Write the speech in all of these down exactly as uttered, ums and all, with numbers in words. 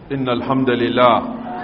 إن الحمد لله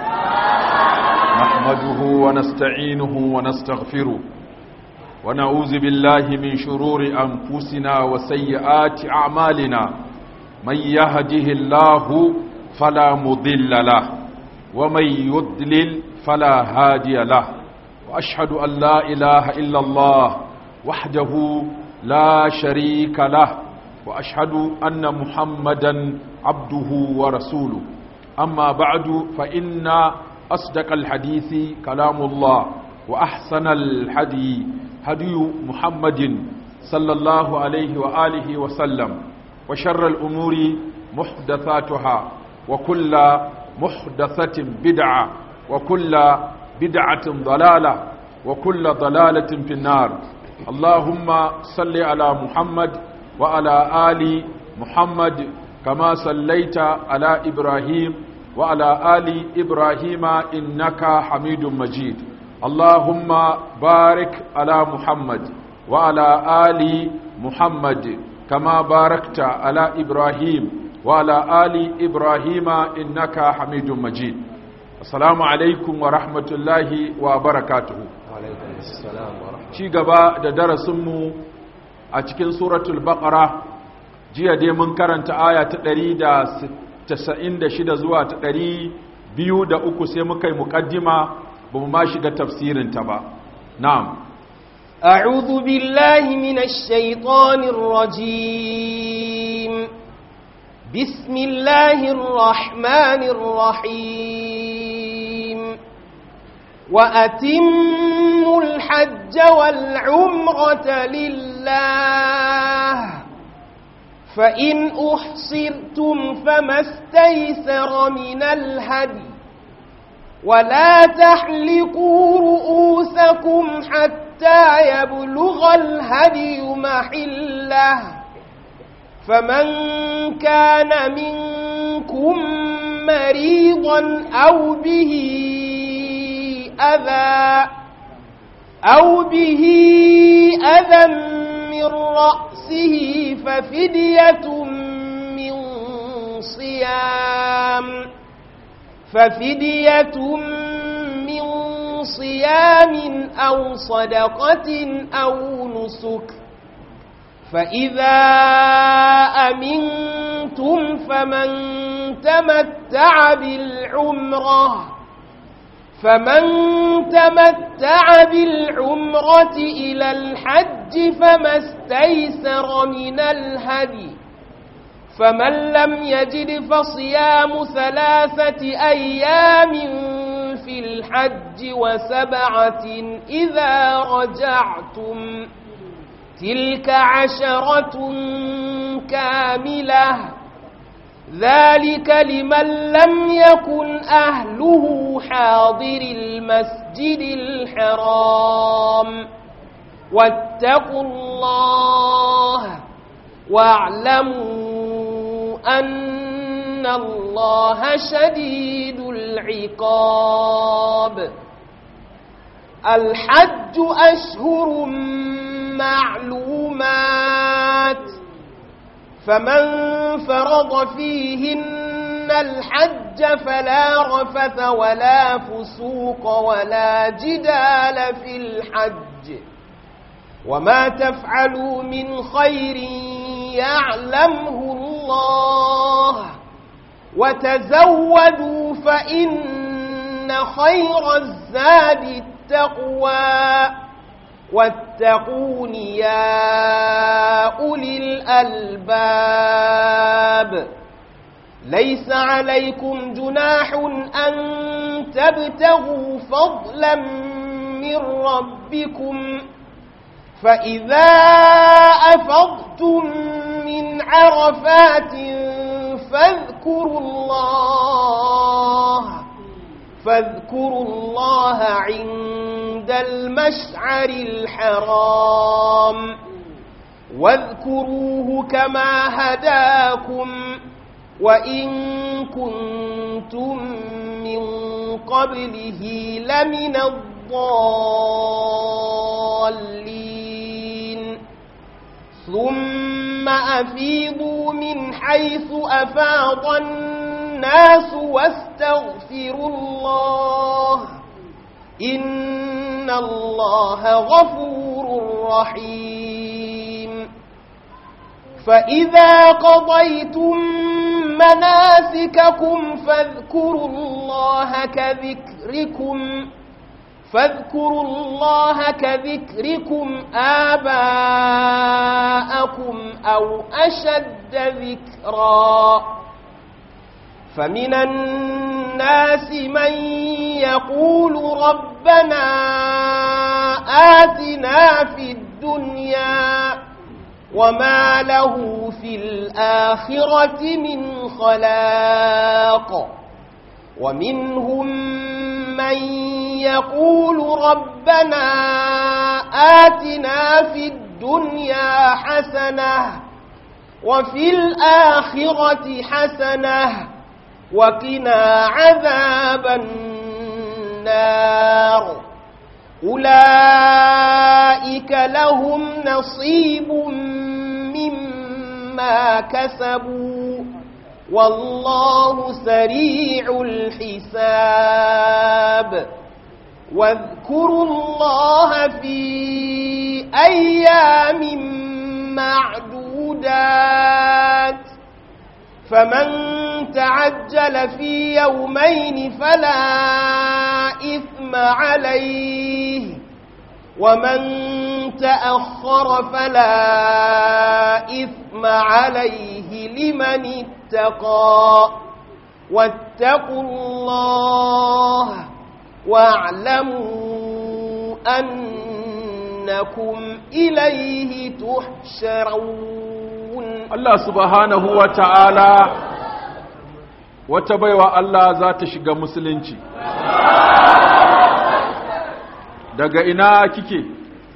نحمده ونستعينه ونستغفره ونعوذ بالله من شرور أنفسنا وسيئات أعمالنا من يهده الله فلا مضل له ومن يضلل فلا هادي له وأشهد أن لا إله إلا الله وحده لا شريك له وأشهد أن محمدا عبده ورسوله أما بعد فإن أصدق الحديث كلام الله وأحسن الحدي هدي محمد صلى الله عليه وآله وسلم وشر الأمور محدثاتها وكل محدثة بدعة وكل بدعة ضلالة وكل ضلالة في النار. اللهم صل على محمد وعلى آل محمد كما صليت على إبراهيم وعلى آل إبراهيم إنك حميد مجيد. اللهم بارك على محمد وعلى آل محمد كما باركت على إبراهيم وعلى آل إبراهيم إنك حميد مجيد. السلام عليكم ورحمة الله وبركاته. وعليكم السلام ورحمة الله. شي غبا da darasinmu a cikin suratul baqara jiya dai mun karanta aya ta ɗari da casa'in da shida zuwa ta ɗari biyu da uku sai muka yi muqaddima bamu ma shiga tafsirin ta ba. Na'am. أعوذ بالله من الشيطان الرجيم. بسم الله الرحمن الرحيم. وأتموا الحج والعمرة لله فإن أحصرتم فما استيسر من الهدي ولا تحلقوا رؤوسكم حتى يبلغ الهدي محله فمن كان منكم مريضا أو به أذى أو به أذى من رأسه ففدية من صيام ففدية من صيام أو صدقة أو نسك فإذا أمنتم فمن تمتع بالعمرة فمن تمتع بالعمرة إلى الحج فما استيسر من الهدي فمن لم يجد فصيام ثلاثة أيام في الحج وسبعة إذا رجعتم تلك عشرة كاملة ذلك لمن لم يكن أهله حاضر المسجد الحرام واتقوا الله واعلموا أن الله شديد العقاب. الحج أشهر معلومات فمن فرض فيهن الحج فلا رفث ولا فسوق ولا جدال في الحج وما تفعلوا من خير يعلمه الله وتزودوا فإن خير الزاد التقوى واتقون يا أولي الألباب. ليس عليكم جناح أن تبتغوا فضلا من ربكم فإذا أفضتم من عرفات فاذكروا الله فاذكروا الله عند المشعر الحرام واذكروه كما هداكم وإن كنتم من قبله لمن الضالين ثم أفيضوا من حيث أفاض الناس الناس واستغفروا الله إن الله غفور رحيم فإذا قضيتم مناسككم فاذكروا الله كذكركم فاذكروا الله كذكركم آباءكم أو أشد ذكرا فمن الناس من يقول ربنا آتنا في الدنيا وما له في الآخرة من خلاق ومنهم من يقول ربنا آتنا في الدنيا حسنة وفي الآخرة حسنة وقنا عذاب النار أولئك لهم نصيب مما كسبوا والله سريع الحساب واذكروا الله في أيام معدودات فمن تعجل في يومين فلا إثم عليه ومن تأخر فلا إثم عليه لمن اتقى واتقوا الله واعلموا أنكم إليه تحشرون Allah subhanahu wa ta'ala wata baiwa Allah za ta shiga musulunci. Daga ina kike?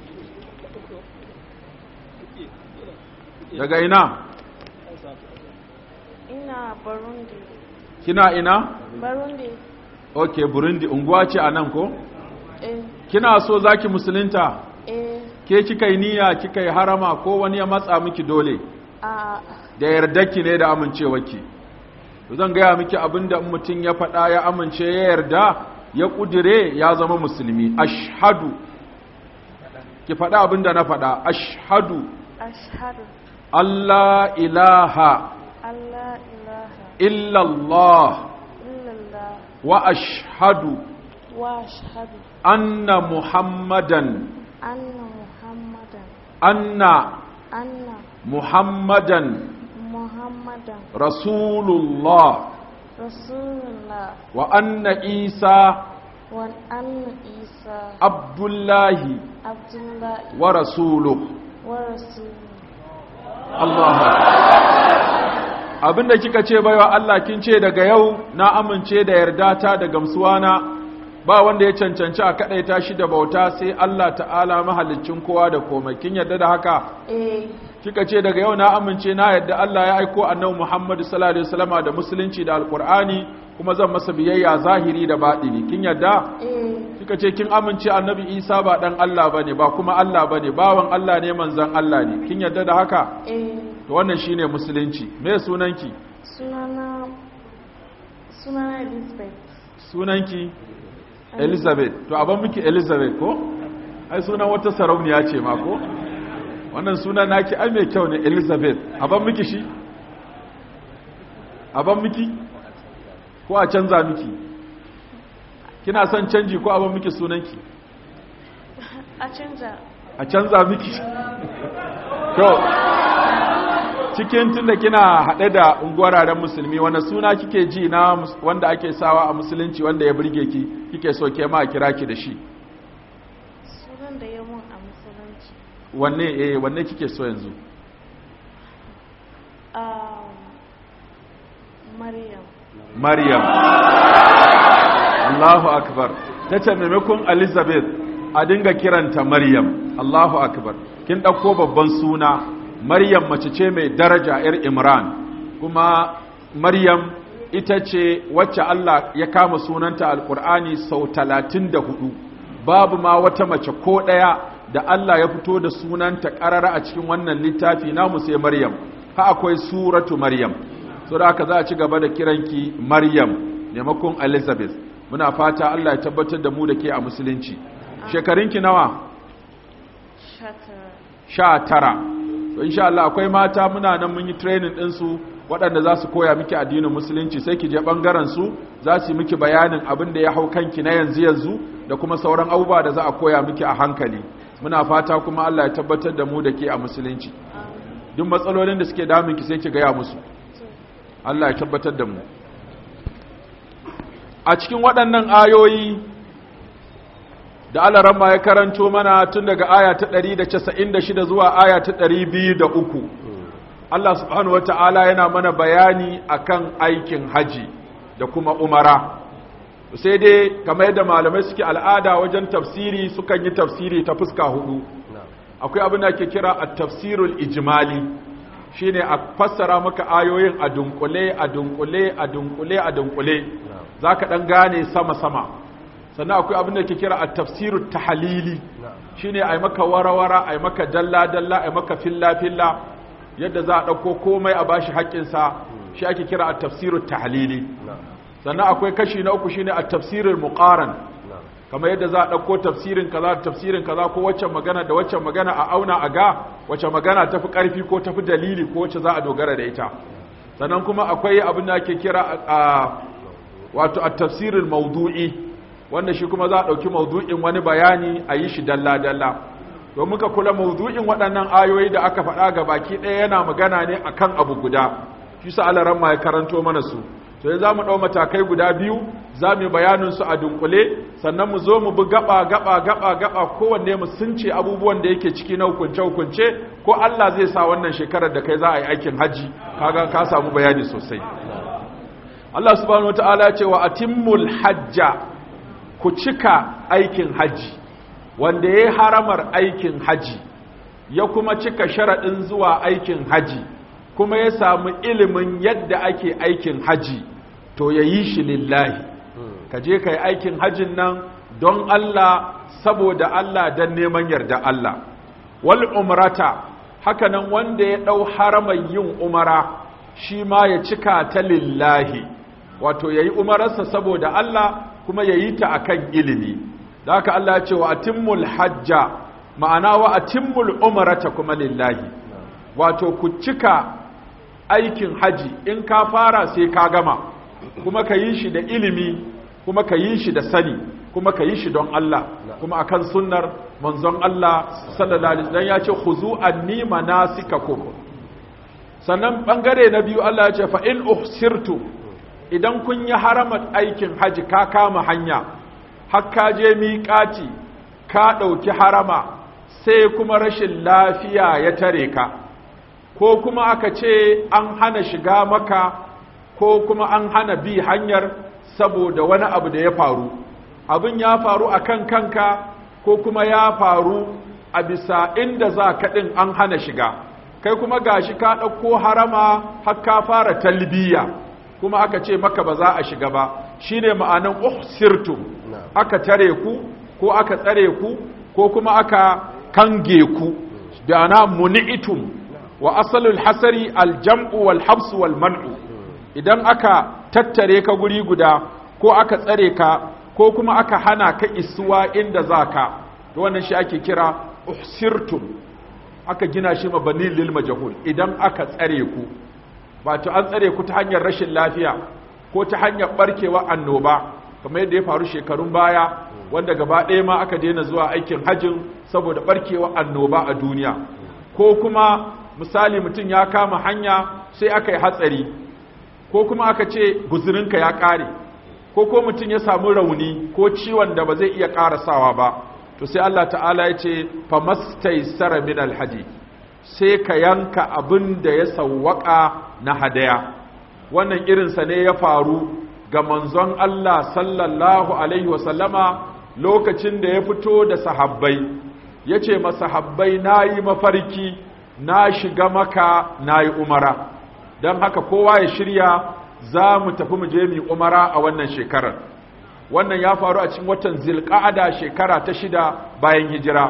Daga ina? Ina Burundi. Kina ina? Burundi. Ok, Burundi, unguwa ce a nan ko? Eh. Kina so zaki musulunta? Eh. Ke kika yi niyya, kika yi harama ko wani ya matsa miki dole? A. Da yardarki ne da amincewarki. Zan gaya miki abinda mutum ya faɗa ya amince ya yarda ya ƙudire ya zama musulmi. Ashhadu. Ki faɗa abinda na faɗa. Ashhadu. Ashhadu. Allah ilaha. Allah ilaha. Illallah. Illallah. Wa ashhadu. Wa ashhadu. Anna Muhammadan. Anna Muhammadan. Anna. Anna. Muhammadan. Muhammadan. Rasulullah. Rasulullah. Wa anna Isa. Wa anna Isa. Abdullahi. Abdullah. Wa rasuluh. Wa rasuluh. Allah. Abinda kika ce baiwa Allah kin ce daga yau na amince da yarda ta da gamsuwana ba wanda ya cancanci a kadaita shi da bauta sai Allah ta'ala mahaliccin kowa da komai. Kin yarda da haka? Eh. Kika ce daga yau na amince na yarda Allah ya aiko annabi Muhammad sallallahu alaihi wasallam da musulunci da alqur'ani kuma zan masa biyayya zahiri da batini. Kin yarda? Eh. Kika ce kin amince annabi Isa ba dan Allah bane ba kuma Allah bane bawan Allah ne manzon Allah ne. Kin yarda da haka? Eh. To wannan shine musulunci. Me sunanki? Sunana Sunana Elizabeth. Sunanki Elizabeth. To aban miki Elizabeth ko? Ai sunan wata sarauniya ce ma ko? Wannan sunan naki ai mai kyau ne Elizabeth. Aban miki shi? Aban miki? Ko a canza miki? Kina son canji ko aban miki sunanki? A canza. A canza miki? To cikin tunda kina haɗe da unguwararen musulmi wanda suna kike ji na wanda ake sawa a musulunci wanda ya burge ki kike so ke ma kira ki da shi Sunan da ya mun a musulunci. wanne eh wanne kike so yanzu Um, Maryam. Maryam Allahu akbar tace maimakon Elizabeth a dinga kiranta Maryam Allahu akbar kin dauko babban suna Maryam mace ce mai daraja ‘yar Imran, kuma Maryam ita ce wacce Allah ya kama sunanta Al'ur'ani sau talatin da hudu, babu ma wata mace ko ɗaya da Allah ya fito da sunanta ƙarara a cikin wannan littafi namu sai Maryam, ha akwai suratu Maryam. so da haka za a ci gaba da kiranki Maryam maimakon Elizabeth. Muna fata Allah ya tabbatar da mu da ke a musulunci. Shekarunki nawa? sha tara. To insha Allah akwai mata muna nan mun yi training din su waɗanda za su koya miki addinin musulunci, sai ki je bangaren su za su yi miki bayanin abin da ya hau kanki na yanzu yanzu da kuma sauran abubuwa da za a koya miki a hankali. Muna fata kuma Allah ya tabbatar da mu da ke a musulunci. Duk matsalolin da suke damun ki sai ki gaya musu. Allah ya tabbatar da mu. A cikin waɗannan ayoyi da Alaramma ya karanto mana tun daga aya ta ɗari da casa'in da shida zuwa aya ta ɗari biyu da uku, Allah subhanahu wata'ala yana mana bayani akan aikin haji da kuma umara. Sai dai kamar yadda malamai suke al'ada wajen tafsiri sukan yi tafsiri ta fuska hudu. Akwai abin da ake kira at-tafsirul ijmali, shine a fassara maka ayoyin a dunkule a dunkule a dunkule a dunkule zaka dan gane sama sama. Sannan akwai abin da ke kira at-tafsirut tahlili, shine ai maka warawara ai maka dalla dalla ai maka filla filla yadda za a dauko komai a bashi haƙƙin sa, shi ake kira at-tafsirut tahlili. Sannan akwai kashi na uku shine at-tafsirul muqaran, kamar yadda za a dauko tafsirin kaza tafsirin kaza ko wacce magana da wacce magana a auna a ga wacce magana tafi karfi ko tafi dalili ko wacce za a dogara da ita. Sannan kuma akwai abin da ake kira wato at-tafsirul mawdu'i, wanda shi kuma za a ɗauki maudu'in wani bayani a yi shi dalla-dalla. To muka kula maudu'in waɗannan ayoyi da aka faɗa ga baki ɗaya yana magana ne a kan abu guda, shi sa Alaramma ya karanto mana su. To yanzu za mu ɗau matakai guda biyu, za mu yi bayaninsu a dunkule, sannan mu zo mu bi gaba gaba gaba gaba kowanne mu sunce abubuwan da yake ciki na hukunce-hukunce, ko Allah zai sa wannan shekarar da kai za a yi aikin hajji, kaga ka samu bayani sosai. Allah subhanahu wataala ya ce wa atimmul hajja, ku cika aikin haji. Wanda ya haramar aikin haji ya kuma cika sharaɗin zuwa aikin haji kuma ya samu ilimin yadda ake aikin haji, to ya yi shi lillahi. Ka je ka yi aikin hajin nan don Allah, saboda Allah, don neman yarda Allah. Wal umrata, hakanan wanda ya ɗau haramar yin umara shi ma ya cika ta lillahi, wato ya yi umararsa saboda Allah kuma ya yi ta akan ilimi. Da haka Allah ya ce wa atimmul hajja, ma'ana wa atimmul umrata kuma lillahi, wato ku cika aikin haji. In ka fara sai ka gama, kuma ka yi shi da ilimi, kuma ka yi shi da sani, kuma ka yi shi don Allah, kuma akan sunnar manzon Allah sallallahu alaihi wasallam ya ce khuzu anni manasikakum. Sannan bangare na biyu Allah ya ce fa in uhsirtu, idan kun yi haramar aikin haji ka kama hanya har ka je miƙati ka ɗauki harama, sai kuma rashin lafiya ya tare ka, ko kuma aka ce an hana shiga maka, ko kuma an hana bi hanyar saboda wani abu da ya faru. Abin ya faru a kan kanka, ko kuma ya faru a bisa inda za ka ɗin an hana shiga, kai kuma gashi ka ɗauko harama har ka fara talbiya, kuma aka ce maka ba za a shiga ba. Shine ma'anan uhsirtum, aka tare ku ko aka tsare ku ko kuma aka kange ku, da ana muni'itum. Wa asalul hasari aljam'u wal habsu wal man'u, idan aka tattare ka guri guda ko aka tsare ka ko kuma aka hana ka isuwa inda zaka, to wannan shi ake kira uhsirtum. Aka gina shi mabani lil majhul, idan aka tsare ku, wato an tsare ku ta hanyar rashin lafiya ko ta hanyar barkewa annoba, kamar yadda ya faru shekarun baya, wanda gaba ɗaya ma aka daina zuwa aikin hajjin saboda barkewa annoba a duniya. Ko kuma misali mutum ya kama hanya sai aka yi hatsari, ko kuma aka ce guzurinka ya ƙare, ko ko mutum ya samu rauni ko ciwon da ba zai iya ƙarasawa ba, to sai Allah ta'ala ya ce famastaysara min alhadi, sai ka yanka abin da ya sawwaka na hadaya. Wannan irinsa ne ya faru ga manzon Allah sallallahu alaihi wasallama lokacin da ya fito da sahabbai, ya ce masahabbai na yi mafarki na shiga maka na yi umara, don haka kowa ya shirya za mu tafi mu je mu umara a wannan shekarar. Wannan ya faru a cikin watan Zilqa'ada shekara ta shida bayan hijira.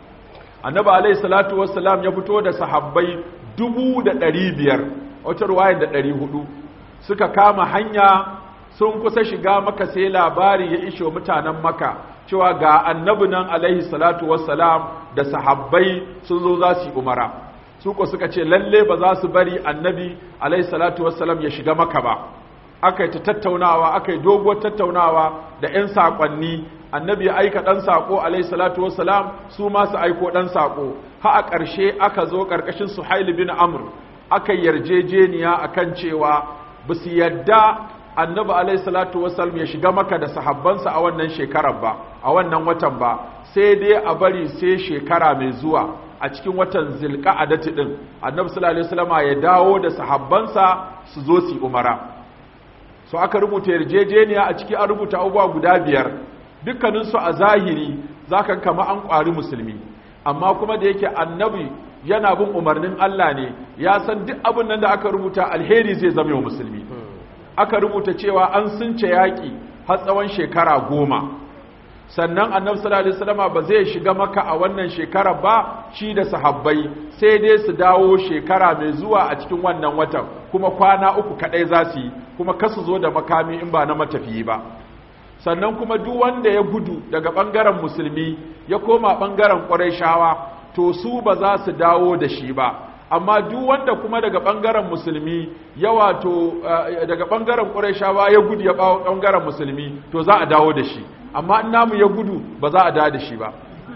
Annabi alaihi salatu wassalam ya fito da sahabbai dubu da ɗari biyar, wata ruwayar da ɗari hudu, suka kama hanya sun kusa shiga Makka sai labari ya ishe mutanen Makka cewa ga annabi nan alaihi salatu wassalam da sahabbai sun zo za su yi umara. Su ko suka ce lalle ba za su bari annabi alaihi salatu wassalam ya shiga Makka ba. Aka yi ta tattaunawa, aka yi doguwar tattaunawa da 'yan saƙonni, annabi ya aika ɗan saƙo alaihi salatu wassalam, su ma su aiko ɗan saƙo. Ha a ƙarshe aka zo ƙarƙashin Suhail bin Amr, aka yarjejeniya akan cewa ba su yadda annabi alaihi salatu wassalam ya shiga Makka da sahabbansa a wannan shekarar ba, a wannan watan ba, sai dai a bari sai shekara mai zuwa a cikin watan Zilqa'adati din annabi sallallahu alaihi wasallam ya dawo da sahabbansa su zo su umara. So aka rubuta yarjejeniya a ciki an rubuta abubuwa guda biyar, dukkanin su a zahiri zaka kama an ƙwari musulmi, amma kuma da yake annabi yana bin umarnin Allah ne, ya san duk abin nan da aka rubuta alheri zai zama wa musulmi. Aka rubuta cewa an sunce yaƙi har tsawon shekara goma, sannan annabi sallallahu alaihi wasallam ba zai shiga Makka a wannan shekara ba shi da sahabbai, sai dai su dawo shekara mai zuwa a cikin wannan watan, kuma kwana uku kadai za su yi, kuma kasu zo da makami in ba na matafiyi ba. Sannan kuma duk wanda ya gudu daga bangaren musulmi ya koma bangaren Qurayshawa, to su ba za su dawo da shi ba. Amma duk wanda kuma daga bangaren musulmi ya wato daga bangaren Qurayshawa ya gudu ya bawo bangaren musulmi, to za a dawo da shi. Amma in namu ya gudu ba za a dawo da shi ba.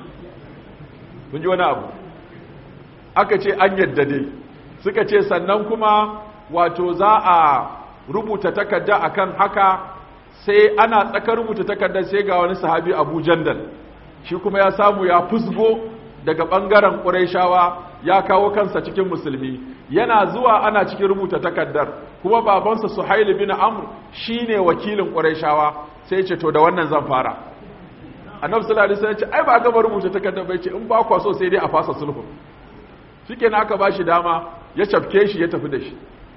Kun ji wani abu? Aka ce an yadda dai. Suka ce sannan kuma wato za a rubuta takarda akan haka, sai ana tsaka rubuta takardar sai ga wani sahabi Abu Jandal, shi kuma ya samu ya fusgo daga bangaren Qurayshawa ya kawo kansa cikin musulmi. Yana zuwa ana cikin rubuta takardar, kuma babansa Suhail bin Amr shine wakilin Qurayshawa, sai ce to da wannan zan fara. Annabi sallallahu alaihi wasallam ya ce ai ba ga rubuta takardar bai ce in ba kwa so sai dai a fasa sulhu. Shikenan aka bashi dama ya cafke shi ya tafi da shi.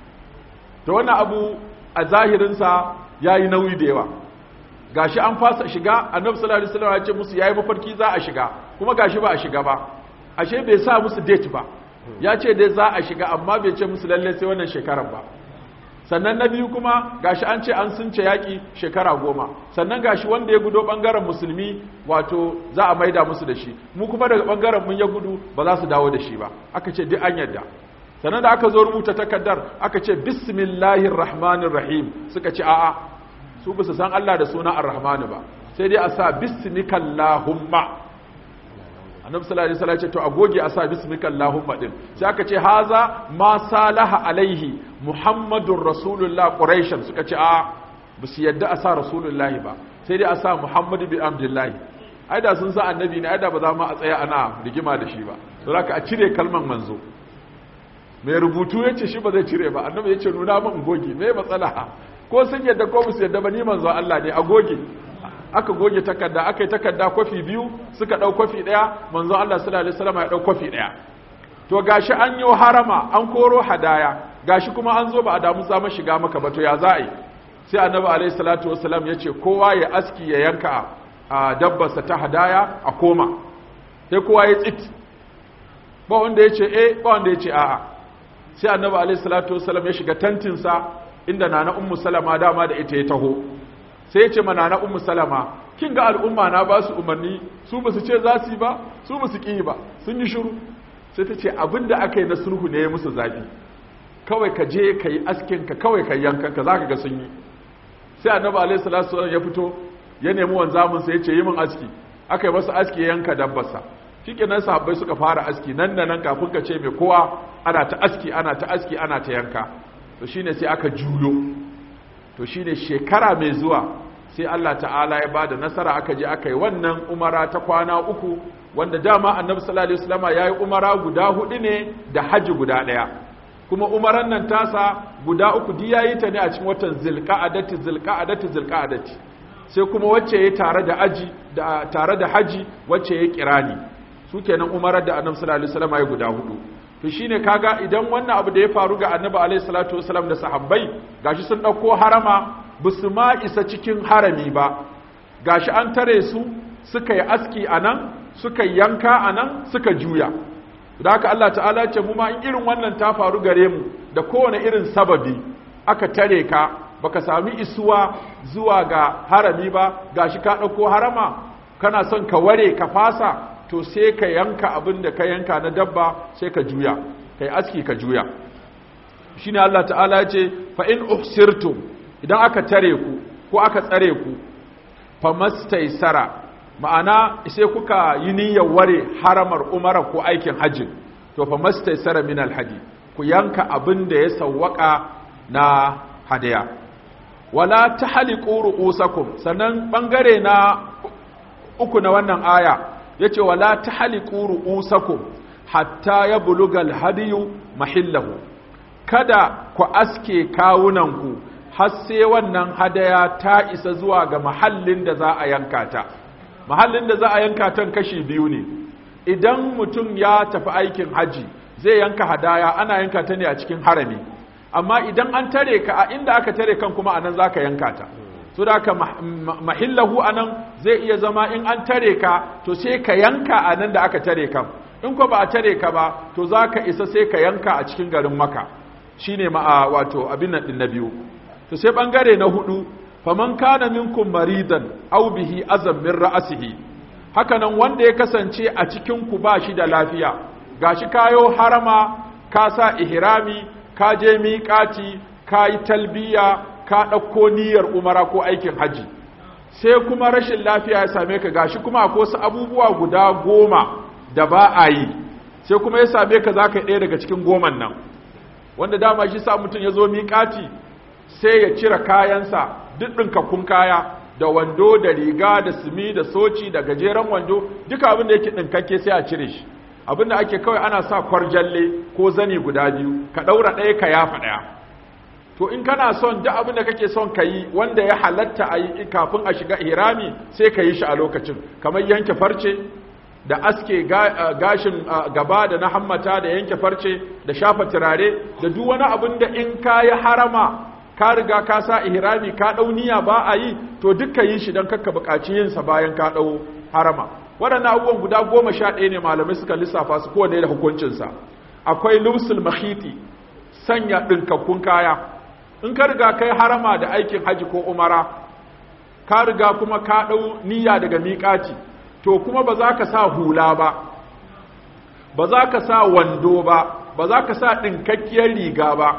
To wannan abu a zahirin sa yayi nauyi da yawa. Gashi an fasa shiga, Annabi sallallahu alaihi wasallam ya ce musu yayi mafarki za a shiga, kuma gashi ba a shiga ba. Ashe bai sa musu date ba. Ya ce dai za a shiga amma bai ce musu lalle sai wannan shekarar ba. Sannan na biyu kuma gashi an ce an sunce yaki shekara goma. Sannan gashi wanda ya gudo bangaren musulmi wato za a maida musu da shi. Mu kuma daga bangaren mun ya gudu ba za su dawo da shi ba. Aka ce duk an yarda. Sannan da aka zo rubuta takaddar aka ce bismillahir rahmanir rahim, suka ce a'a su ba su san Allah da suna ar-rahman ba, sai dai a sa bismikallahumma. Annabi sallallahu alaihi wasallam ya ce to a goge a sa bismikallahumma din, sai aka ce haza ma salaha alaihi muhammadur rasulullah quraishan, suka ce a ba su yadda a sa rasulullahi ba, sai dai a sa muhammadu bi abdullahi. ai da sun sa annabi ne, ai da ba za mu a tsaya ana rigima da shi ba. to haka a cire kalman manzo. mai rubutu ya ce shi ba zai cire ba, annabi ya ce nuna min goge, me matsala? ko sun yadda ko ba su yadda ba, ni manzo Allah ne, a goge. Aka goge takarda, aka yi takarda kwafi biyu, suka ɗau kwafi ɗaya, manzo Allah sallallahu alaihi wasallam ya ɗau kwafi ɗaya. To gashi an yi harama, an koro hadaya, gashi kuma an zo ba a damu za mu shiga maka ba, to ya za a yi? Sai annabi alaihi salatu wasallam ya ce kowa ya aski ya yanka a dabbarsa ta hadaya a koma. Sai kowa ya tsit. Ba wanda ya ce eh, ba wanda ya ce a'a. Sai annabi alaihi salatu wasallam ya shiga tantinsa inda nana ummu salama dama da ita ya taho. Sai ya ce ma nana ummu salama, kin ga al'umma na ba su umarni, su ba su ce za su yi ba, su ba su ƙi ba, sun yi shiru. Sai ta ce abinda aka yi na sulhu ne ya musu zafi, kawai ka je ka yi askinka, kawai ka yankanka, za ka ga sun yi. Sai annabi alaihi salatu wasallam ya fito ya nemi wanzamin sa ya ce yi min aski, aka yi masa aski ya yanka dabbarsa. Shikenan sahabbai suka fara aski, nan da nan kafin ka ce mai kowa ana ta aski ana ta aski ana ta yanka. To shine sai aka juyo, to shine shekara mai zuwa sai Allah ta'ala ya bada nasara, aka je aka yi wannan umara ta kwana uku, wanda dama annabi sallallahu alaihi wasallam yayi umara guda hudu ne da haji guda daya, kuma umaran nan tasa guda uku di yayi ta ne a cikin watan zilqa'adati zilqa'adati zilqa'adati, sai kuma wacce yayi tare da aji da tare da haji wacce yayi kirani, su kenan umarar da annabi sallallahu alaihi wasallam yayi guda hudu. To shine kaga idan wannan abu da ya faru ga annabi alaihi salatu wasallam da sahabbai, gashi sun dauko harama bisu ma isa cikin harami ba, gashi an tare su suka yi aski anan, suka yanka anan, suka juya. Da haka Allah ta'ala ce mu ma in irin wannan ta faru gare mu da kowane irin sababi, aka tare ka baka sami isuwa zuwa ga harami ba gashi ka ɗauko harama kana son ka ware ka fasa to sai ka yanka abin da ka yanka na dabba sai ka juya kai aski ka juya shine Allah ta'ala ya ce fa in uhsirtum idan aka tare ku ko aka tsare ku famastaysara ma'ana sai kuka yi niyyar ware haramar umara ko aikin hajji to famastaysara min alhadi ku yanka abin da ya sawwaka na hadaya wala tahliqu ru'usakum sannan bangare na uku na wannan aya yace wala tahliqu ru'usakum hatta yablugal hadiyu mahillahu kada ku aske kawunanku har sai wannan hadaya ta isa zuwa ga mahallin da za a yanka ta mahallin da za a yanka ta kashi biyu ne idan mutum ya tafi aikin haji zai yanka hadaya ana yanka ta ne a cikin harami amma idan an tare ka a inda aka tare kan kuma anan zaka yanka ta so da ka mahillahu anan zai iya zama in an tare ka to sai ka yanka anan da aka tare kan in ko ba a tare ka ba to zaka isa sai ka yanka a cikin garin Makka shine ma wato abin nan din na biyu to sai bangare na hudu faman kana minkum maridan aw bihi azam min ra'sihi haka nan wanda ya kasance a cikin ku ba shi da lafiya gashi kayo harama ka sa ihrami ka je miƙati ka yi talbiya ka ɗauko niyyar umara ko aikin haji sai kuma rashin lafiya ya same ka gashi kuma akwai wasu abubuwa guda goma da ba a yi sai kuma ya same ka za ka yi ɗaya daga cikin goman nan wanda dama shi sa mutum ya zo miƙati sai ya cire kayansa duk ɗinkakkun kaya da wando da riga da sumi da soci da gajeren wando duka abin da yake ɗinkakke sai a cire shi abin da ake kawai ana sa kwarjalle ko zani guda biyu ka ɗaura ɗaya ka yafa ɗaya to in kana son duk abin da kake son ka yi wanda ya halatta a yi kafin a shiga ihrami sai ka yi shi a lokacin kamar yanke farce da aske gashin gaba da na hammata da yanke farce da shafa turare da duk wani abin da in ka yi harama ka riga ka sa ihrami ka ɗau niyya ba a yi to dukka yi shi don kakka buƙaci yinsa bayan ka ɗau harama waɗannan abubuwan guda goma sha ɗaya ne malamai suka lissafa su kowane da hukuncinsa akwai lumsul mahiti sanya ɗinkakkun kaya in ka riga kai harama da aikin haji ko umara ka riga kuma ka ɗau niyya daga miƙati to kuma ba za ka sa hula ba ba za ka sa wando ba ba za ka sa ɗinkakkiyar riga ba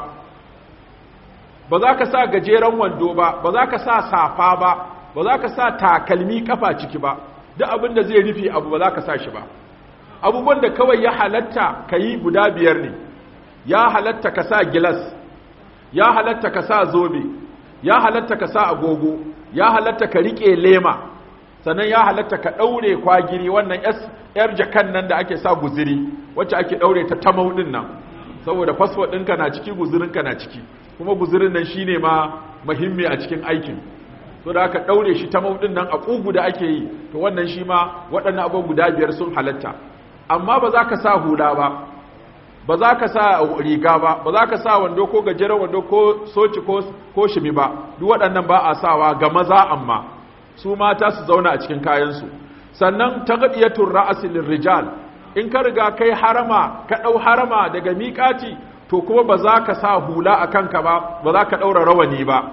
ba za ka sa gajeren wando ba ba za ka sa safa ba ba za ka sa takalmi kafa ciki ba duk abin da zai rufe abu ba za ka sa shi ba abubuwan da kawai ya halatta ka yi guda biyar ne ya halatta ka sa gilas ya halatta ka sa zobe ya halatta ka sa agogo ya halatta ka riƙe lema sannan ya halatta ka ɗaure kwagiri wannan yar jakan nan da ake sa guziri wacce ake ɗaure ta tamau ɗin nan saboda fasfo ɗinka na ciki guzirinka na ciki kuma guzirin nan shine ma muhimmi a cikin aikin to da aka daure shi ta maudin nan a kugu da ake yi to wannan shi ma waɗannan abubuwan guda biyar sun halatta amma ba za ka sa hula ba ba za ka sa riga ba ba za ka sa wando ko gajeren wando ko soci ko ko shimi ba duk waɗannan ba a sawa ga maza amma su mata su zauna a cikin kayansu sannan taqdiyatur ra's lirrijal in ka riga kai harama ka dau harama daga miƙati to kuma ba za ka sa hula a kanka ba ba za ka daura rawani ba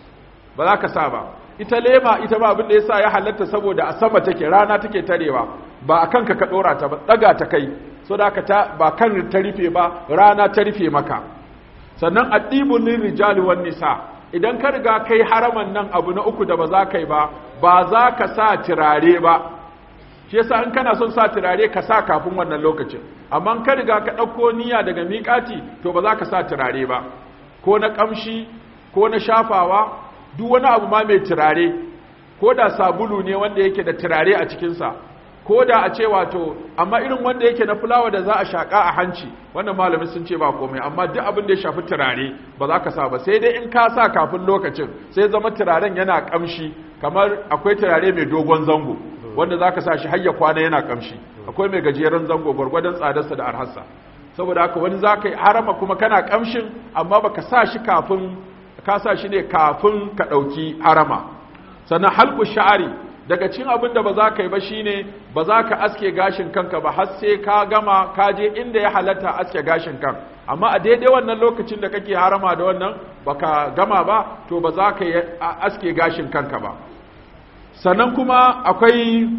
ba za ka sa ba ita lema ita ba abin da yasa ya halatta saboda a sama take rana take tarewa ba a kanka ka dora ta ba daga ta kai so da ka ta ba kan ta rufe ba rana ta rufe maka sannan addibun lirrijali wan nisa idan ka riga kai haraman nan abu na uku da ba za ka yi ba ba za ka sa turare ba shi yasa in kana son sa turare ka sa kafin wannan lokacin amma ka riga ka ɗauko niyya daga miƙati to ba za ka sa turare ba ko na ƙamshi ko na shafawa duk wani abu ma mai turare ko da sabulu ne wanda yake da turare a cikinsa ko da a ce wato amma irin wanda yake na fulawa da za a shaƙa a hanci wannan malami sun ce ba komai amma duk abin da ya shafi turare ba za ka sa ba sai dai in ka sa kafin lokacin sai zama turaren yana ƙamshi kamar akwai turare mai dogon zango wanda za ka sa shi hayya kwana yana ƙamshi akwai mai gajeren zango gwargwadon tsadarsa da arharsa saboda haka wani za ka yi harama kuma kana ƙamshin amma ba ka sa shi kafin ka sa shi ne kafin ka ɗauki harama sannan halku sha'ari daga cikin abin da ba za ka yi ba shine ba za ka aske gashin kanka ba har sai ka gama ka je inda ya halatta aske gashin kan, amma a daidai wannan lokacin da kake harama da wannan baka gama ba to ba za ka yi aske gashin kanka ba. Sannan kuma akwai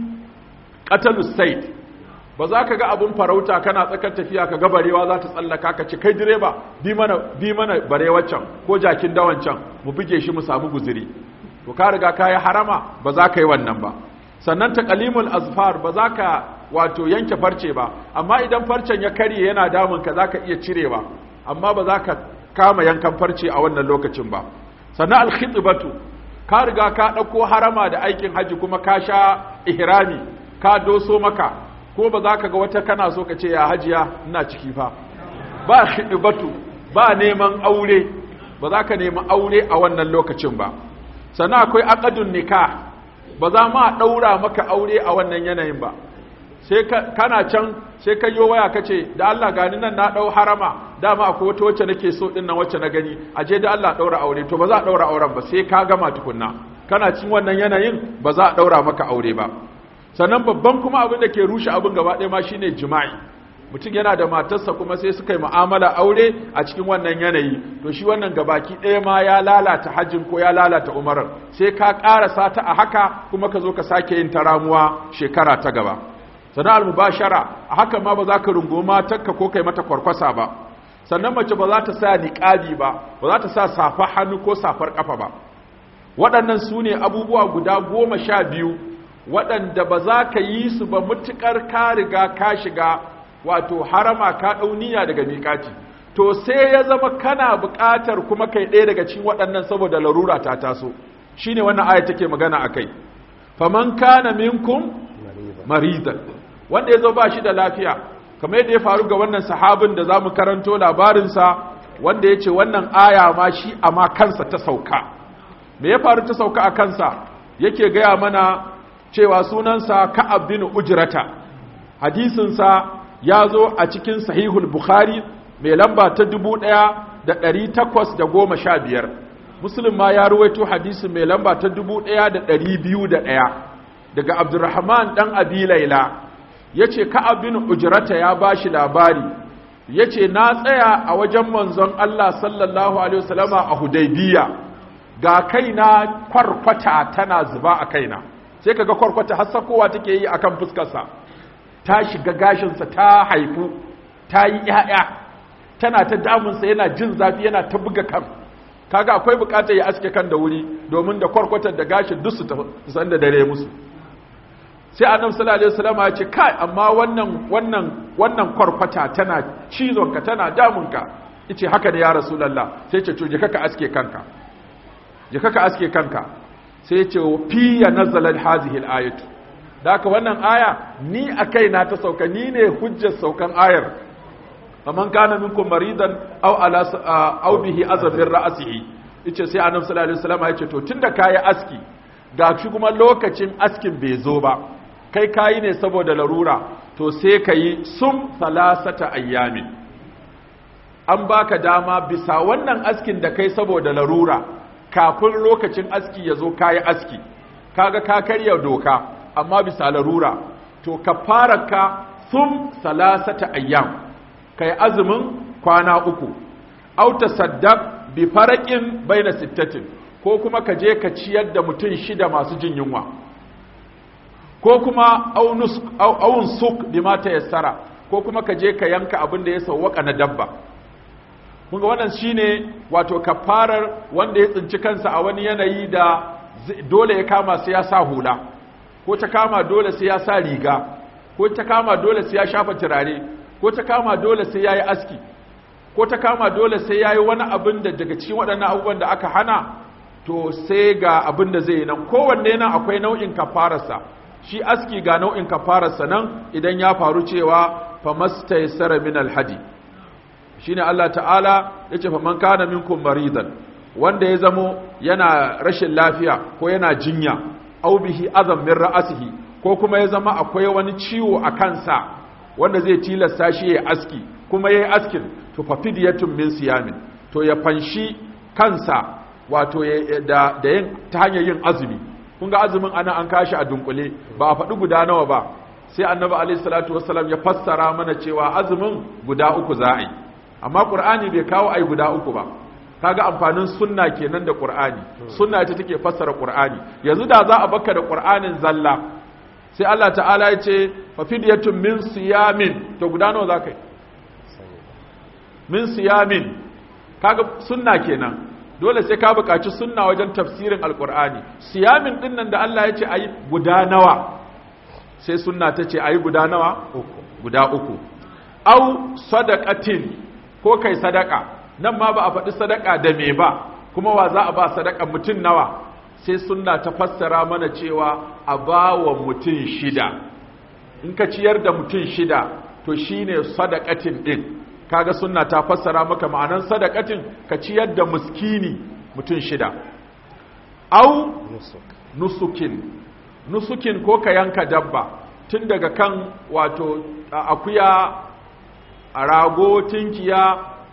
qatalus sayd, ba za ka ga abun farauta kana tsakar tafiya ka ga barewa za ta tsallaka ka ce kai direba bi mana bi mana barewar can ko jakin dawan can mu buge shi mu samu guzuri, to ka riga ka yi harama ba za ka yi wannan ba. Sannan taqalimul azfar, ba za ka wato yanke farce ba, amma idan farcen ya karye yana damun ka za ka iya cirewa, amma ba za ka kama yankan farce a wannan lokacin ba. Sannan alkhitbatu, ka riga ka ɗauko harama da aikin haji kuma ka sha ihrami ka doso maka, ko ba za ka ga wata kana so ka ce ya hajiya ina ciki fa, ba khitbatu, ba neman aure, ba za ka nemi aure a wannan lokacin ba. Sannan akwai aqdun nikah, ba za ma daura maka aure a wannan yanayin ba, sai kana can sai ka yo waya kace da Allah gani nan na dau harama, dama akwai wata wacce nake so din nan wacce na gani, aje da Allah daura aure, to ba za a daura auren ba sai ka gama tukunna, kana cin wannan yanayin ba za a daura maka aure ba. Sannan babban kuma abin da ke rushe abin gaba ɗaya ma shine jima'i, mutum yana da matarsa kuma sai suka yi mu'amala aure a cikin wannan yanayi, to shi wannan gabaki ɗaya ma ya lalata hajjin ko ya lalata umarar, sai ka ƙarasa ta a haka kuma ka zo ka sake yin ta ramuwa shekara ta gaba. Sannan al-mubashara, a haka ma ba za ka rungumi matarka ko kai mata kwarkwasa ba. Sannan mace ba za ta sa niqabi ba, ba za ta sa safar hannu ko safar kafa ba. Waɗannan su ne abubuwa guda goma sha biyu waɗanda ba za ka yi su ba mutuƙar ka riga ka shiga wato harama ka ɗauniya daga miƙati, to sai ya zama kana buƙatar kuma kai ɗaya daga cikin waɗannan saboda larura ta taso, shine wannan aya take magana akai. Faman kana minkum maridan, wanda ya zo ba shi da lafiya, kamar yadda ya faru ga wannan sahabin da zamu karanto labarinsa, wanda ya ce wannan aya ma shi amma kansa ta sauka. Me ya faru ta sauka a kansa? Yake gaya mana cewa sunansa Ka'ab bin Ujrata, hadisinsa ya zo a cikin sahihul Bukhari mai lamba ta dubu ɗaya da ɗari takwas da goma sha biyar. Muslim ma ya ruwaito hadisi mai lamba ta dubu ɗaya da ɗari biyu da ɗaya daga Abdurrahman ɗan Abi Laila. Ya ce Ka'ab bin Ujrata ya ba shi labari, ya ce na tsaya a wajen manzon Allah sallallahu Alaihi wasallama a Hudaybiya, ga kaina kwarkwata tana zuba a kaina, sai kaga kwarkwata har sakowa take yi akan fuskarsa, ta shiga gashinsa ta haifu ta yi ƴaƴa, tana ta damunsa yana jin zafi yana ta buga kan, kaga akwai bukatar ya aske kan da wuri domin da kwarkwatar da gashin duk su san da dare musu. Sai annabi sallallahu alaihi wasallam ya ce kai amma wannan wannan wannan kwarkwata tana cizonka tana damunka, yace haka da ya rasulullah, sai ce to je kaka aske kanka, je kaka aske kanka, sai ce fi ya nazalat hazihi al-ayatu, da haka wannan aya ni a kaina ta sauka, ni ne hujjar saukan ayar. Faman kana minkum maridan aw ala aw bihi azab min ra'sihi, yace sai annabi sallallahu alaihi wasallam yace to tunda kai aski, ga shi kuma lokacin askin bai zo ba, kai kai ne saboda larura, to sai kai sum salasata ayyamin. An baka dama bisa wannan askin da kai saboda larura, kafin lokacin aski ya zo kai aski, kaga ka karya doka, amma bisa larura, to kafaraka sum salasata ayyam, kai azumin kwana uku, au tasaddaq bi faraqin baina sittatin, ko kuma ka je ka ciyar da mutum shida masu jin yunwa, ko kuma au nusuk au au suk bima tayassara, ko kuma ka je ka yanka abin da ya sawwaka na dabba. Kun ga wannan shine wato kafarar wanda ya tsinci kansa a wani yanayi da dole ya kama sai ya sa hula, ko ta kama dole sai ya sa riga, ko ta kama dole sai ya shafa turare, ko ta kama dole sai ya yi aski, ko ta kama dole sai ya yi wani abin da daga cikin waɗannan abubuwan da aka hana, to sai ga abin da zai yi nan. Kowanne nan akwai nau'in kafararsa, shi aski ga nau'in kafararsa nan idan ya faru cewa famastaysara min alhadi. Shine Allah ta'ala yace faman kana minkum maridan, wanda ya zamo yana rashin lafiya ko yana jinya, aw bihi azam min ra'sihi, ko kuma ya zama akwai wani ciwo a kansa wanda zai tilasta shi ya aski, kuma yayi askin, to fa fidyatun min siyamin, to ya fanshi kansa wato da da yin ta hanyar yin azumi, kun ga azumin ana an kashi a dunkule ba a faɗi guda nawa ba sai annabi alaihi salatu wassalam ya fassara mana cewa azumin guda uku za a yi amma qur'ani bai kawo ai guda uku ba kaga amfanin sunna kenan da qur'ani sunna ita take fassara qur'ani yanzu da za a baka da qur'anin zalla sai Allah ta'ala ya ce fa fidyatun min siyamin to guda nawa za ka yi min siyamin kaga sunna kenan dole sai ka buƙaci sunna wajen tafsirin alqur'ani siyamin din nan da Allah ya ce ayi guda nawa sai sunna ta ce ayi guda nawa uku guda uku au sadaqatin ko kai sadaka nan ma ba a faɗi sadaka da me ba kuma wa za a ba sadaka mutum nawa sai sunna ta fassara mana cewa a ba wa mutum shida in ka ciyar da mutum shida to shine sadaqatin din kaga sunna ta fassara maka ma'anan sadaqatin ka ciyar da miskini mutum shida au nusukin nusukin ko ka yanka dabba tun daga kan wato akuya rago tinkiya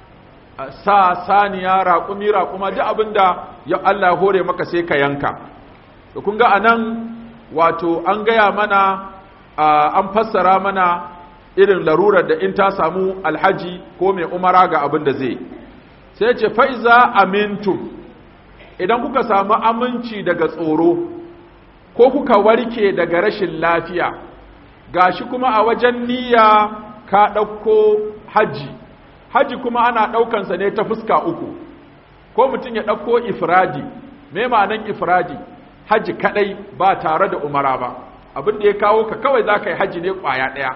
sa saniya raƙumi raƙuma duk abinda ya Allah hore maka sai ka yanka to kun ga anan wato an gaya mana an fassara mana irin larurar da in ta samu alhaji ko mai umara ga abin da zai sai ce faiza amintum idan kuka samu aminci daga tsoro ko kuka warke daga rashin lafiya gashi kuma a wajen niyya ka ɗauko haji haji kuma ana ɗaukansa ne ta fuska uku ko mutum ya ɗauko ifradi me ma'anan ifradi haji kaɗai ba tare da umara ba abin da ya kawo ka kawai za ka yi haji ne ƙwaya ɗaya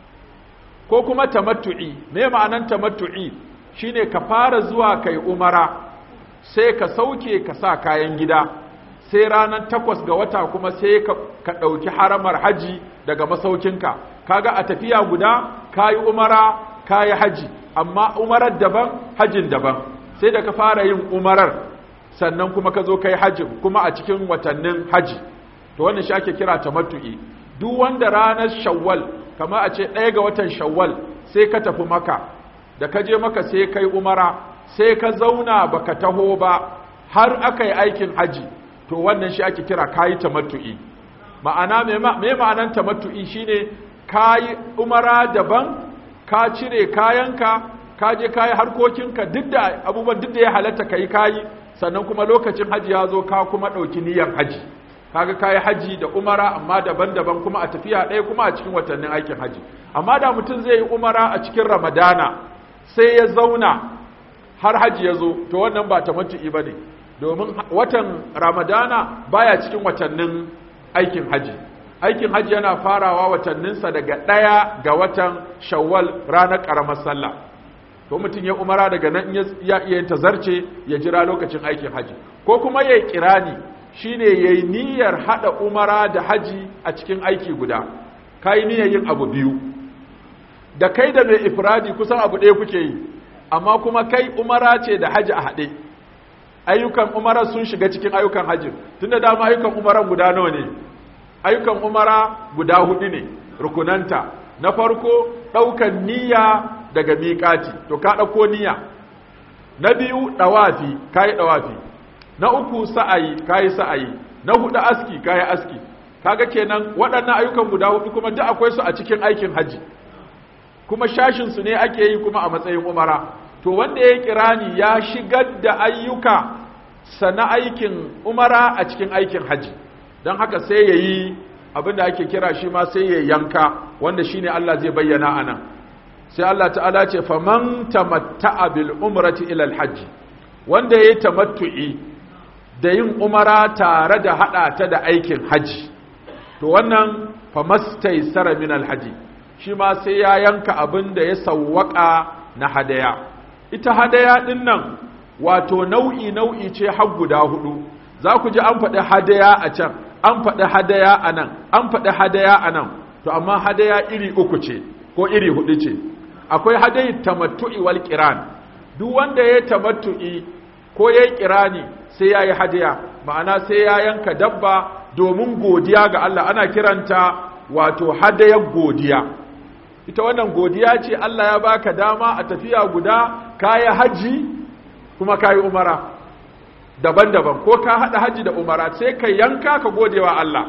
ko kuma tamattu'i me ma'anan tamattu'i shine ka fara zuwa kai umara sai ka sauke ka sa kayan gida sai ranar takwas ga wata kuma sai ka ka ɗauki haramar haji daga masaukinka kaga a tafiya guda kayi umara kayi haji amma umarar daban hajin daban sai da ka fara yin umarar sannan kuma ka zo kai haji kuma a cikin watannin haji to wannan shi ake kira tamattu'i duk wanda ranar shawwal kama a ce ɗaya ga watan shawwal sai ka tafi maka da ka je maka sai kai umara sai ka zauna baka taho ba har aka yi aikin haji to wannan shi ake kira kayi tamattu'i ma'ana me ma'anan tamattu'i shine kayi umara daban ka cire kayanka ka je kayi harkokinka duk da abubuwan duk da ya halatta kai kayi sannan kuma lokacin haji ya zo ka kuma ɗauki niyyar haji kaga kayi haji da umara amma daban-daban kuma a tafiya ɗaya kuma a cikin watannin aikin haji amma da mutum zai yi umara a cikin ramadana sai ya zauna har haji ya zo to wannan ba tamattu'i bane domin watan ramadana baya cikin watannin aikin haji aikin haji yana farawa watanninsa daga ɗaya ga watan shawwal ranar ƙaramar sallah to mutum ya umara daga nan ya iya tazarce ya jira lokacin aikin haji ko kuma ya yi kirani shine yayi niyyar hada umara da haji a cikin aiki guda kai niyyar yin abu biyu da kai da mai ifradi kusan abu ɗaya kuke yi amma kuma kai umara ce da haji a haɗe ayyukan umara sun shiga cikin ayyukan haji tunda dama ayyukan umaran guda nawa ne ayyukan umara guda hudu ne rukunanta na farko ɗaukan niyya daga miƙati to ka ɗauko niyya na biyu ɗawafi kai ɗawafi na uku sa'ayi kayi sa'ayi na hudu aski kayi aski kaga kenan waɗannan ayyukan guda hudu kuma duk akwai su a cikin aikin haji kuma shashin su ne ake yi kuma a matsayin umara to wanda ya kirani ya shigar da ayyuka sana aikin umara a cikin aikin haji don haka sai yayi abinda ake kira shi ma sai ya yanka wanda shine Allah zai bayyana anan sai Allah ta'ala ce faman tamatta'a bil umrati ila al hajj wanda yayi tamattu'i da yin umara tare da hada ta da aikin haji to wannan famastaysara min alhaji shi ma sai ya yanka abin da ya sawwaka na hadaya ita hadaya din nan wato nau'i nau'i ce har guda hudu za ku ji an faɗi hadaya a can an faɗi hadaya a nan an faɗi hadaya a nan to amma hadaya iri uku ce ko iri hudu ce akwai hadayi tamattu'i wal qiran duk wanda ya tamattu'i ko yayi qirani sai yayi hadaya ma'ana sai ya yanka dabba domin godiya ga Allah ana kiranta wato hadayar godiya ita wannan godiya ce Allah ya baka dama a tafiya guda kayi haji kuma kayi umara daban-daban ko ka haɗa haji da umara sai ka yanka ka gode wa Allah.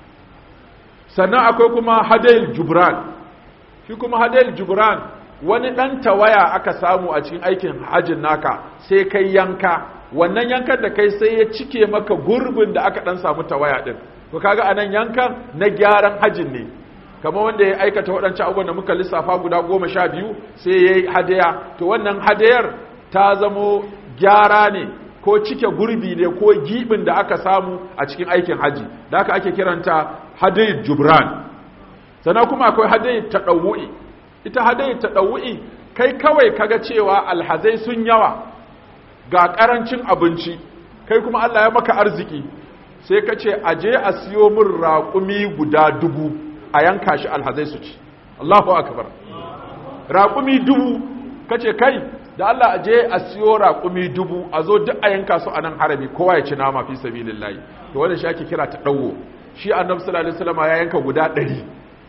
Sannan akwai kuma hadayil jubran, shi kuma hadayil jubran wani ɗan tawaya aka samu a cikin aikin hajjin naka sai kai yanka, wannan yankan da kai sai ya cike maka gurbin da aka ɗan samu tawaya ɗin. To kaga anan yankan na gyaran hajjin ne, kamar wanda ya aikata waɗancan abubuwan da muka lissafa guda goma sha biyu sai ya yi hadaya, to wannan hadayar ta zamo gyara ne ko cike gurbi ne ko giɓin da aka samu a cikin aikin haji, da aka ake kiranta hadayar jubran. Sannan kuma akwai hadayar taɗawu'i, ita hadayar taɗawu'i kai kawai kaga cewa alhazai sun yawa ga ƙarancin abinci, kai kuma Allah ya maka arziki sai ka ce aje a siyo min raƙumi guda dubu a yanka shi alhazai su ci. Allahu akbar, raƙumi dubu kace kai da Allah aje a siyo raƙumi dubu a zo duk a yanka su a nan harami kowa ya ci nama fi sabilillahi. To wannan shi ake kira ta dawo. Shi annabi sallallahu alaihi wasallam ya yanka guda ɗari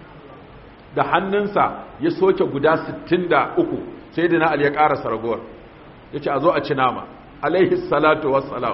da hannunsa ya soke guda sittin da uku, sai dina Ali ya ƙara saragowar yace a zo a ci nama alaihi salatu wassalam.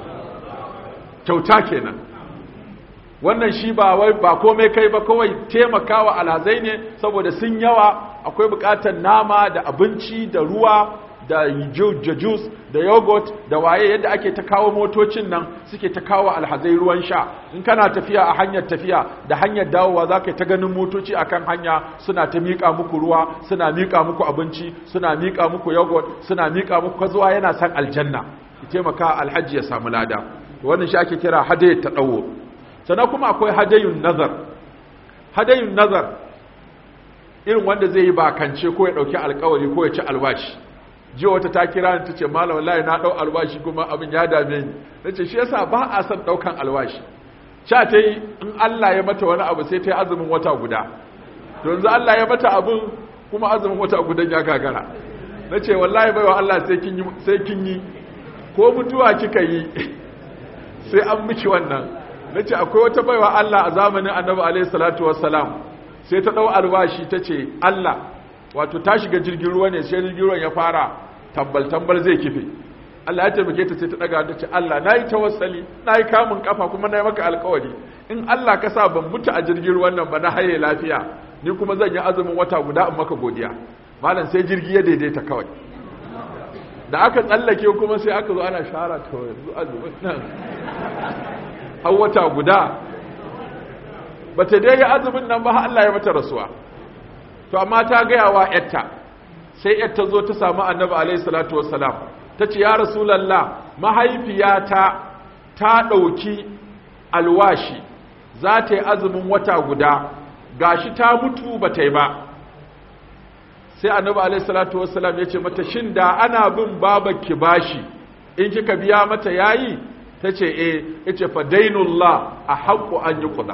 Kyauta kenan wannan, shi ba wai ba komai kai ba, kawai taimakawa alhazai ne saboda sun yawa, akwai bukatar nama da abinci da ruwa da juice da yogurt da waye, yadda ake ta kawo motocin nan suke ta kawo alhazai ruwan sha. In kana tafiya a hanyar tafiya da hanyar dawowa za ka yi ta ganin motoci akan hanya suna ta miƙa muku ruwa, suna miƙa muku abinci, suna miƙa muku yogurt, suna miƙa muku kazuwa. Yana san aljanna, ki taimaka alhaji ya samu lada. Wannan shi ake kira hadayat tadawu. Sannan kuma akwai hadayun nazar. Hadayun nazar irin wanda zai yi bakance ko ya dauki alkawari ko ya ci albashi. Jiya wata ta kira ni tace malam wallahi na dau albashi kuma abin ya dame ni. Nace shi yasa ba a san daukan albashi. Sha ta yi in Allah ya mata wani abu sai ta yi azumin wata guda. To yanzu Allah ya mata abin kuma azumin wata gudan ya gagara. Nace wallahi baiwa Allah sai kin yi sai kin yi ko mutuwa kika yi sai an miki wannan. Nace akwai wata baiwa Allah a zamanin Annabi alaihi salatu wassalam sai ta dau alwashi tace Allah, wato ta shiga jirgin ruwa ne sai jirgin ruwan ya fara tambal tambal zai kife. Allah ya taimake ta sai ta daga ta ce Allah nayi tawassali, nayi kamun kafa kuma nayi maka alƙawari in Allah ka sa ban mutu a jirgin ruwan nan ba na haye lafiya, ni kuma zan yi azumin wata guda in maka godiya. Malam sai jirgi ya daidaita kawai. Da aka tsallake kuma sai aka zo ana shara to yanzu azumin nan har wata guda bata dai yi azumin nan ba Allah ya mata rasuwa. To amma ta gaya wa yatta, sai yatta zo ta samu Annabi alaihi salatu wassalam tace ya rasulullah mahaifiyata ta dauki alwashi za ta yi azumin wata guda gashi ta mutu bata yi ba. Sai Annabi alaihi salatu wassalam yace mata shin da ana bin babaki bashi in kika biya mata yayi? Tace eh. Yace fa dainullah ahqqu an yuqda,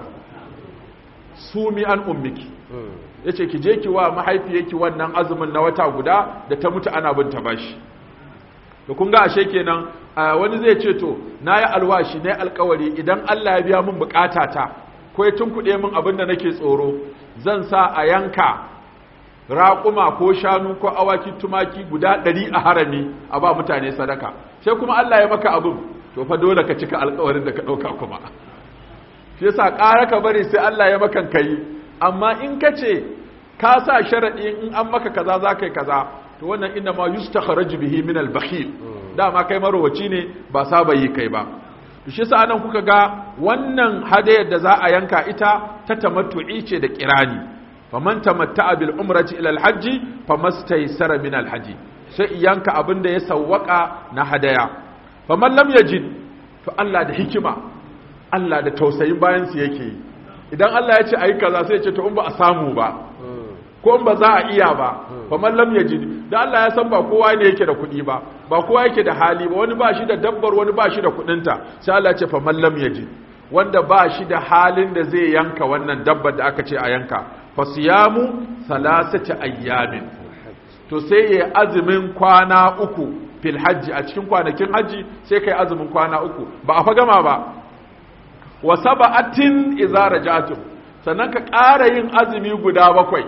sumi an ummiki. Yace ki je ki wa mahaifiyarki wannan azumin na wata guda da ta mutu ana bin ta bashi. To kun ga ashe kenan wani zai ce to nayi alwashi nayi alkawari idan Allah ya biya min bukatata ko ya tunkuɗe min abin da nake tsoro zan sa a yanka raƙuma ko shanu ko awaki tumaki guda ɗari a harami a ba mutane sadaka. Sai kuma Allah ya maka abin, to fa dole ka cika alƙawarin da ka ɗauka kuma. Shi yasa ƙara ka bari sai Allah ya maka kai, amma in ka ce ka sa sharaɗi in an maka kaza za ka yi kaza, to wannan inna ma yustakhraju bihi min al-bakhil. Dama kai marowaci ne ba saba yi kai ba. Shi yasa anan kuka ga wannan hadayar da za a yanka ita ta tamattu'i ce da kirani. Faman tamatta'a bil umrati ila al-hajji famastaysara min al-hajji. Sai yanka abin da ya sawwaka na hadaya. Faman lam yajid, to Allah da hikima, Allah da tausayin bayan su yake yi. Idan Allah ya ce ayi kaza sai ya ce to in ba a samu ba ko in ba za a iya ba, faman lam yajid, dan Allah ya san ba kowa ne yake da kuɗi ba, ba kowa yake da hali ba, wani ba shi da dabbar, wani ba shi da kuɗinta. Sai Allah ya ce faman lam yajid, wanda ba shi da halin da zai yanka wannan dabbar da aka ce a yanka, fasiyamu salasati ayyamin, to sai ya azumin kwana uku fil hajji, a cikin kwanakin hajji sai kai azumin kwana uku, ba a fa gama ba. Wa sab'atin idza raja'tum, sannan ka ƙara yin azumi guda bakwai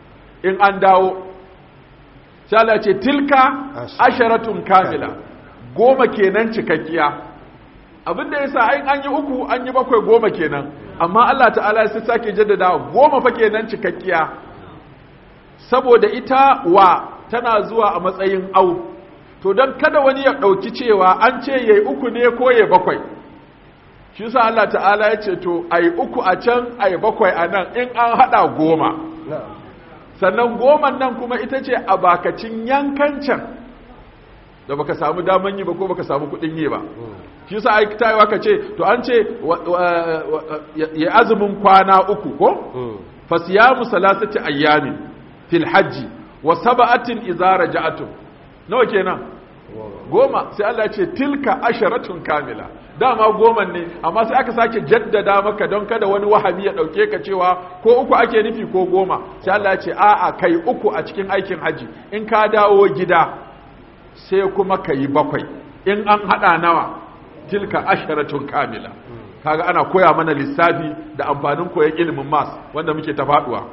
in an dawo. Sai Allah ce tilka asharatun kamila, goma kenan cikakkiya. Abinda yasa ai an yi uku an yi bakwai goma kenan, amma Allah ta'ala sai sake jaddada goma fa kenan cikakkiya, saboda ita wa tana zuwa a matsayin au. To don kada wani ya ɗauki cewa an ce yayi uku ne ko yayi bakwai, shi sa Allah ta'ala ya ce to ai uku a can ai bakwai a nan in an haɗa goma. Sannan goman nan kuma ita ce a bakacin yankan can da baka samu daman yi ba ko baka samu kuɗin yi ba. Shi sa ai ta yi ce to an ce ya azumin kwana uku ko? Fasiyamu salasati ayyamin fil hajji wa sab'atin idza raja'tum. Nawa kenan? Goma. Sai Allah ya ce tilka asharatun kamila. Dama goma ne, amma sai aka sake jaddada maka don kada wani wahami ya dauke ka cewa ko uku ake nufi ko goma. Sai Allah ya ce a'a kai uku a cikin aikin haji. In ka dawo gida sai kuma kai bakwai. In an hada nawa? Tilka asharatun kamila. Kaga ana koya mana lissafi da amfanin koyon ilimin mas wanda muke ta faduwa.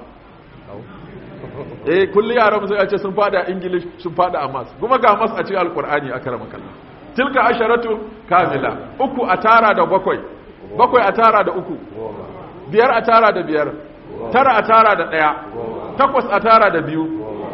Eh kulli yaran sai a ce sun fada English sun fada a mas, kuma ga mas a cikin alqur'ani akramaka Allah. Tilka asharatu kamila. Uku a tara da bakwai, bakwai a tara da uku, biyar a tara da biyar, tara a tara da daya, takwas a tara da biyu.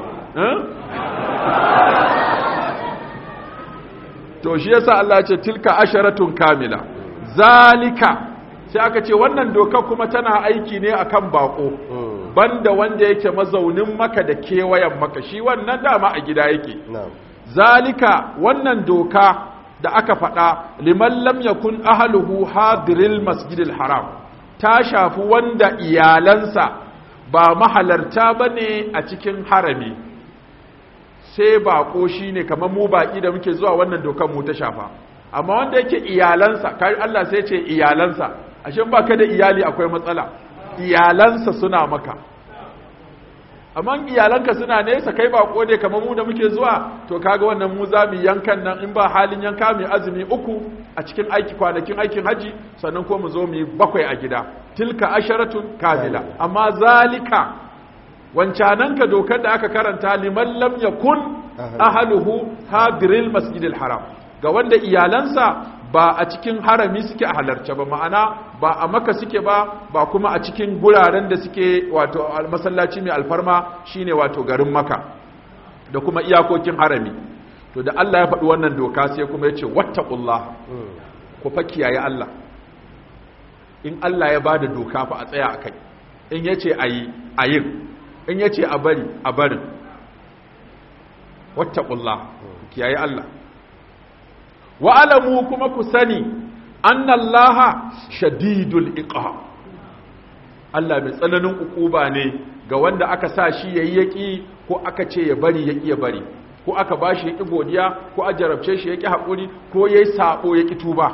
To shi yasa Allah ya ce tilka asharatun kamila. Zalika sai aka ce wannan doka kuma tana aiki ne akan bako. Banda wanda yake mazaunin maka da kewayen maka, shi wannan dama a gida yake. Zalika wannan doka da aka faɗa liman lam yakun ahluhu hadiril masjidil haram, ta shafi wanda iyalansa ba mahalarta bane a cikin harami, sai bako shine kamar mu baki da muke zuwa wannan dokan mu ta shafa. Amma wanda yake iyalansa, kai Allah sai ce iyalansa, ashe ba ka da iyali akwai matsala. Iyalansa suna maka, amma iyalanka suna nesa kai bako ne kamar mu da muke zuwa, to kaga wannan mu za mu yankan nan in ba halin yanka mu azumi uku a cikin aiki kwanakin aikin haji, sannan ko mu zo mu yi bakwai a gida. Tilka asharatun kamila. Amma zalika wancananka dokar da aka karanta liman lam yakun ahluhu hadiril masjidil haram, ga wanda iyalansa ba a cikin harami suke a halarce ba, ma'ana ba a maka suke ba, ba kuma a cikin guraren da suke wato masallaci mai alfarma shine wato garin maka da kuma iyakokin harami. To da Allah ya faɗi wannan doka sai kuma ya ce wattaqullah, ku fa kiyaye Allah. In Allah ya bada doka fa a tsaya akai, in yace ayi ayin, in yace a bari a barin. Wattaqullah, kiyaye Allah. Wa'alamu kuma ku sani, annallaha shadidul iqab. Allah mai tsananin ukuba ne ga wanda aka sa shi yayi yaki ko aka ce ya bari yaki ya bari, ko aka bashi yaki godiya ko a jarabce shi yaki hakuri ko yayi sabo yaki tuba.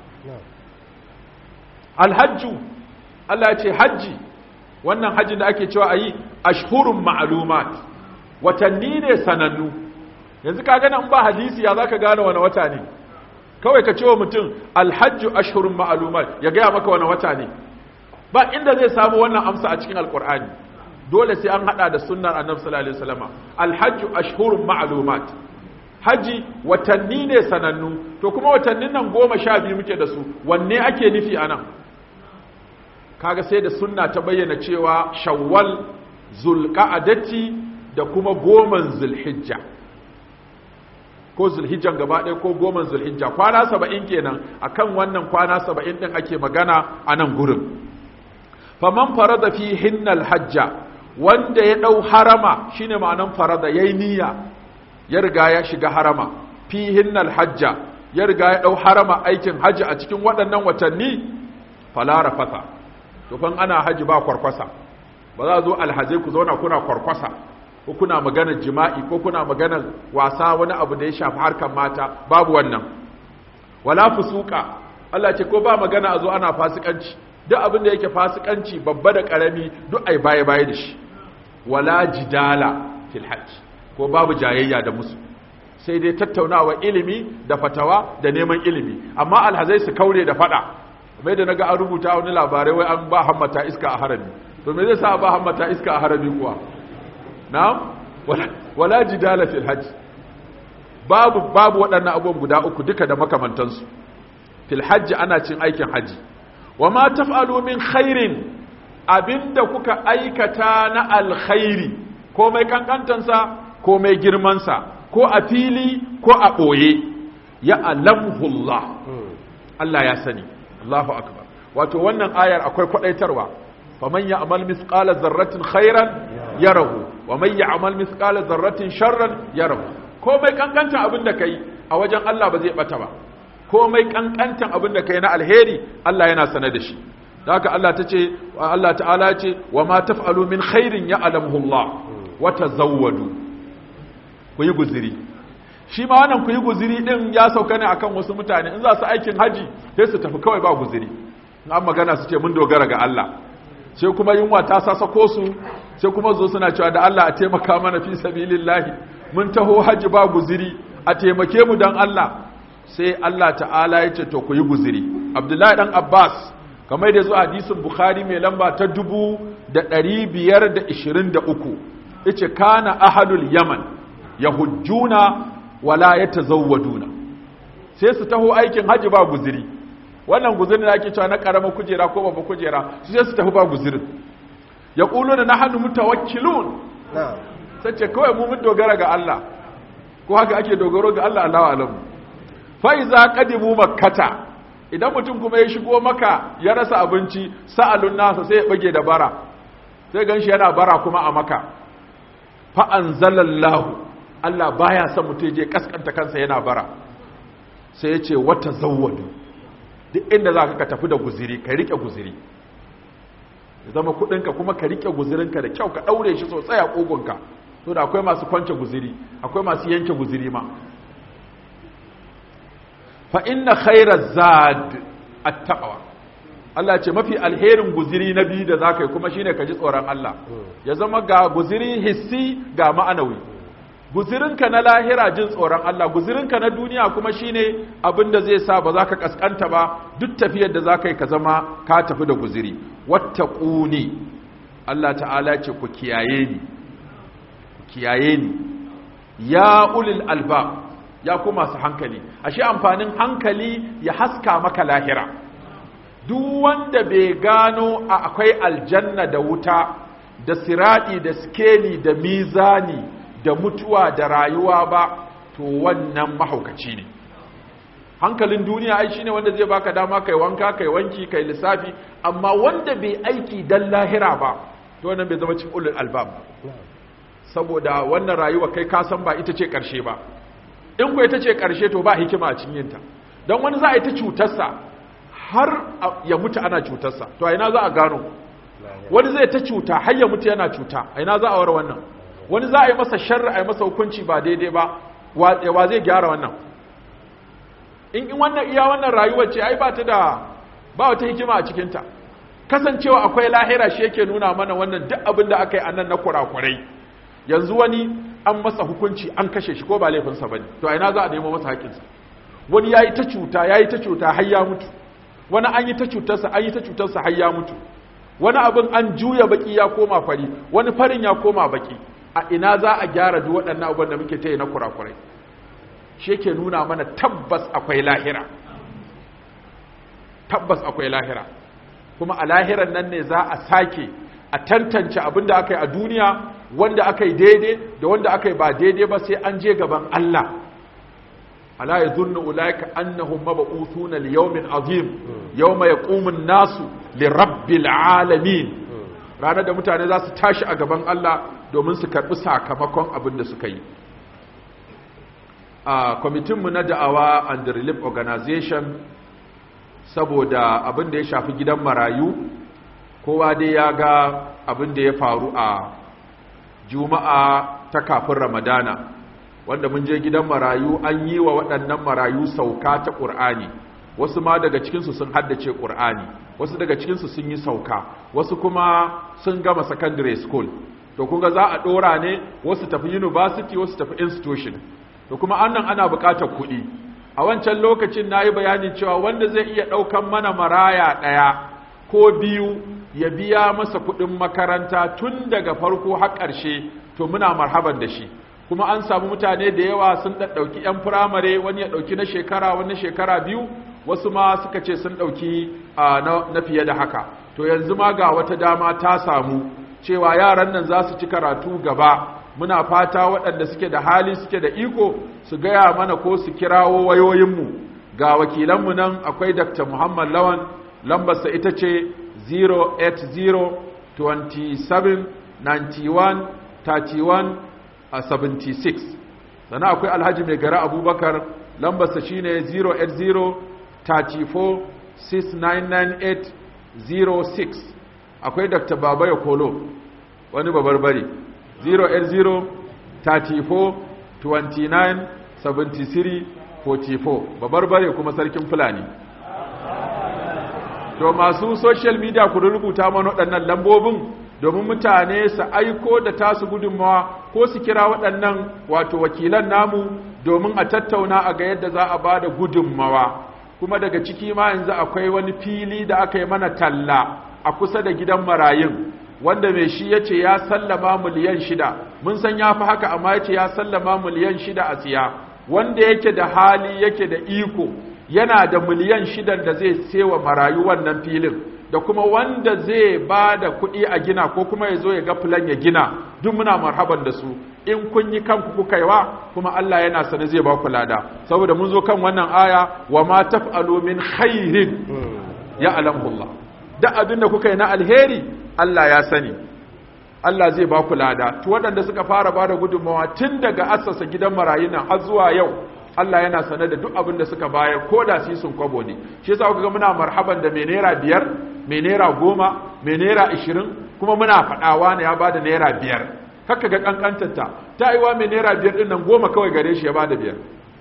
Alhajju, Allah ya ce haji, wannan haji da ake cewa ayi ashhurun ma'lumat, watanni ne sanannu. Yanzu ka gane in ba hadisi ya zaka gane wani wata ne? Kawai ka ce wa mutum alhajju ashhurun ma'lumat, ya gaya maka wani wata ne. Ba inda zai samu wannan amsa a cikin alkur'ani, dole sai an hada da sunnar annabi sallallahu alaihi wasallam. Alhajju ashhurun ma'lumat, haji watanni ne sanannu. To kuma watannin nan goma sha biyu muke da su, wanne ake nufi anan? Kaga sai da sunna ta bayyana cewa shawwal, zulqa'adati da kuma goman zulhijja, ko zulhijjan gaba ɗaya ko goman zulhijja, kwana saba'in kenan. Akan wannan kwana saba'in ɗin ake magana a nan gurin. Faman farada fi hinnal hajja, wanda ya ɗau harama, shine ma'anan farada, yayi niyya ya riga ya shiga harama, fi hinnal hajja ya riga ya ɗau harama aikin haji a cikin waɗannan watanni, fala rafasa. To fan ana haji ba kwarkwasa, ba za zo alhazai ku zauna kuna kwarkwasa ko kuna maganar jima'i ko kuna maganar wasa wani abu da ya shafi harkar mata, babu wannan. Wala fusuka, Allah ce ko ba magana a zo ana fasikanci, duk abin da yake fasikanci babba da karami duk ai baye baye da shi. Wala jidala fil hajj, ko babu jayayya da musu, sai dai tattaunawa ilimi da fatawa da neman ilimi. Amma alhazai su kaure da fada, mai da naga an rubuta wani labarai wai an ba hammata iska a harami. To me zai sa ba hammata iska a harami kuwa? Na'am, wala, wala jidala fil hajj. babu babu waɗannan abubuwan guda uku duka da makamantansu fil hajji ana cin aikin haji wa ma taf'alu min khairin abinda kuka aikata na alkhairi ko mai kankantansa ko mai girmansa ko a fili ko a ɓoye ya alamhullah Allah ya sani Allahu akbar wato wannan ayar akwai kwadaitarwa faman ya'mal mithqala dharratin khairan yarahu wa man ya'mal mithqala dharratin sharran yarahu komai kankantan abinda kai a wajen Allah ba zai bata ba komai kankantan abinda kai na alheri Allah yana sanar da shi haka Allah tace Allah ta'ala ce wa ma taf'alu min khairin ya'lamuhu Allah wa tazawwadu ku yi guziri shi ma wannan ku yi guziri din ya sauka ne akan wasu mutane in za su aikin haji sai su tafi kawai ba guziri in an magana su ce mun dogara ga Allah sai kuma yunwa ta sasako su sai kuma zo suna cewa da Allah a taimaka mana fi sabilillahi mun taho haji ba guziri a taimake mu dan Allah sai Allah ta'ala ya ce to ku yi guziri Abdullahi dan Abbas kamar da zo hadisin Bukhari mai lamba ta dubu da ɗari biyar da ishirin da uku yace kana ahadul yaman yahujjuna wala yatazawwaduna sai su taho aikin haji ba guziri wannan guzirin da ake cewa na karamar kujera ko babbar kujera su sai su tafi ba guzirin yaquluna nahnu mutawakkilun na'am sace kawai mu mun dogara ga Allah ko haka ake dogaro ga Allah Allahu alam fa iza qadimu makkata idan mutum kuma ya shigo maka ya rasa abinci sa'alun nasa sai ya bage da bara sai ganshi yana bara kuma a maka fa anzalallahu Allah baya son mutum je kaskanta kansa yana bara sai ya ce wata zawwadu duk inda za ka tafi da guziri ka rike guziri zama kudinka kuma ka rike guzirinka da kyau ka daure shi sosai a kogonka to da akwai masu kwance guziri akwai masu yanke guziri ma fa inna khairaz zad at-taqwa Allah ce mafi alherin guziri na biyu da zaka yi kuma shine ka ji tsoron Allah ya zama ga guziri hissi ga ma'anawi guzirinka na lahira jin tsoron Allah guzirinka na duniya kuma shine abin da zai sa ba za ka kaskanta ba duk tafiyar da za ka yi ka zama ka tafi da guziri wattaquni Allah ta'ala ce ku kiyaye ni ku kiyaye ni ya ulil albab ya kuma su hankali ashe amfanin hankali ya haska maka lahira duk wanda bai gano akwai aljanna da wuta da siradi da skeli da mizani da mutuwa da rayuwa ba to wannan mahaukaci ne hankalin duniya ai shine wanda zai baka dama kai wanka kai wanki kai lissafi amma wanda bai aiki dan lahira ba to wannan bai zama cikin ulul albab saboda wannan rayuwa kai ka san ba ita ce karshe ba in ku ita ce karshe to ba hikima a cikin yinta dan wani za a yi ta cutarsa har ya mutu ana cutarsa to a ina za a gano wani zai ta cuta har ya mutu yana cuta a ina za a ware wannan wani za a yi masa sharri a yi masa hukunci ba daidai ba wa zai gyara wannan in in wannan iya wannan rayuwar ce ai ba ta da ba wata hikima a cikinta kasancewa akwai lahira shi yake nuna mana wannan duk abin da aka yi annan na kurakurai yanzu wani an masa hukunci an kashe shi ko ba laifinsa ba ne to a ina za a nemo masa haƙinsa wani ya yi ta cuta ya yi ta cuta har ya mutu wani an yi ta cutarsa an yi ta cutarsa har ya mutu wani abin an juya baki ya koma fari wani farin ya koma baki a ina za a gyara duk waɗannan abubuwan da muke ta yi na kurakurai shi yake nuna mana tabbas akwai lahira tabbas akwai lahira kuma a lahiran nan ne za a sake a tantance abin da aka yi a duniya wanda aka yi daidai da wanda aka yi ba daidai ba sai an je gaban Allah ala yadhunnu ulaika annahum mab'uthuna li yawmin azim yawma yaqumu an-nasu li rabbil alamin ranar da mutane za su tashi a gaban Allah domin su karbi sakamakon abin da suka yi a kwamitin mu na da'awa and relief organization saboda abin da ya shafi gidan marayu kowa dai ya ga abin da ya faru a juma'a ta kafin ramadana wanda mun je gidan marayu an yi wa waɗannan marayu sauka ta ƙur'ani wasu ma daga cikinsu sun haddace ƙur'ani wasu daga cikinsu sun yi sauka wasu kuma sun gama secondary school to kunga za a ɗora ne wasu tafi university wasu tafi institution to kuma annan ana buƙatar kuɗi a wancan lokacin na yi bayanin cewa wanda zai iya ɗaukan mana maraya ɗaya ko biyu ya biya masa kuɗin makaranta tun daga farko har ƙarshe to muna marhaban da shi kuma an samu mutane da yawa sun ɗauki 'yan firamare, wani ya ɗauki na shekara wani na shekara biyu, wasu ma suka ce sun ɗauki na fiye da haka. To yanzu ma ga wata dama ta samu cewa yaran nan za su ci karatu gaba. Muna fata waɗanda suke da hali suke da iko su gaya mana ko su kirawo wayoyinmu. Ga wakilanmu nan akwai Dakta Muhammad Lawan, lambarsa ita ce zero eight zero two seven nine one three one seven six. Sannan akwai Alhaji Mai Gara Abubakar, lambarsa shine zero eight zero three four six nine nine eight zero six. Akwai Dakta Baba Yakolo, wani babarbare, zero eight zero three four two nine seven three four four, babarbare kuma sarkin Fulani. To masu social media ku rubuta mana waɗannan lambobin domin mutane su aiko da tasu gudunmawa ko su kira waɗannan wato wakilan namu domin a tattauna a ga yadda za a ba da gudunmawa. Kuma daga ciki ma yanzu akwai wani fili da aka yi mana talla a kusa da gidan marayun, wanda mai shi ya ce ya sallama miliyan shida. Mun san ya fi haka, amma ya ce ya sallama miliyan shida a siya. Wanda yake da hali yake da iko yana da miliyan shidan da zai sewa marayu wannan filin, da kuma wanda zai ba da kuɗi a gina ko kuma ya zo ya ga filan ya gina, duk muna marhaban da su. In kun yi kanku kuka yi wa, kuma Allah yana sane zai ba ku lada, saboda mun zo kan wannan aya, wa ma taf'alu min khairin ya alamullah. Da abin da kuka yi na alheri Allah ya sani, Allah zai ba ku lada. To waɗanda suka fara ba da gudunmawa tun daga assasa gidan marayun nan har zuwa yau, Allah yana sane da duk abin da suka bayar, ko da su sun kwabo ne. Shi yasa kuka ga muna marhaban da mai naira biyar, mai naira goma, mai naira ishirin, kuma muna faɗawa ne ya ba da naira biyar. Haka ga kankantarta, ta yi wa mai naira biyar ɗin nan goma kawai gare shi ya ba da biyar.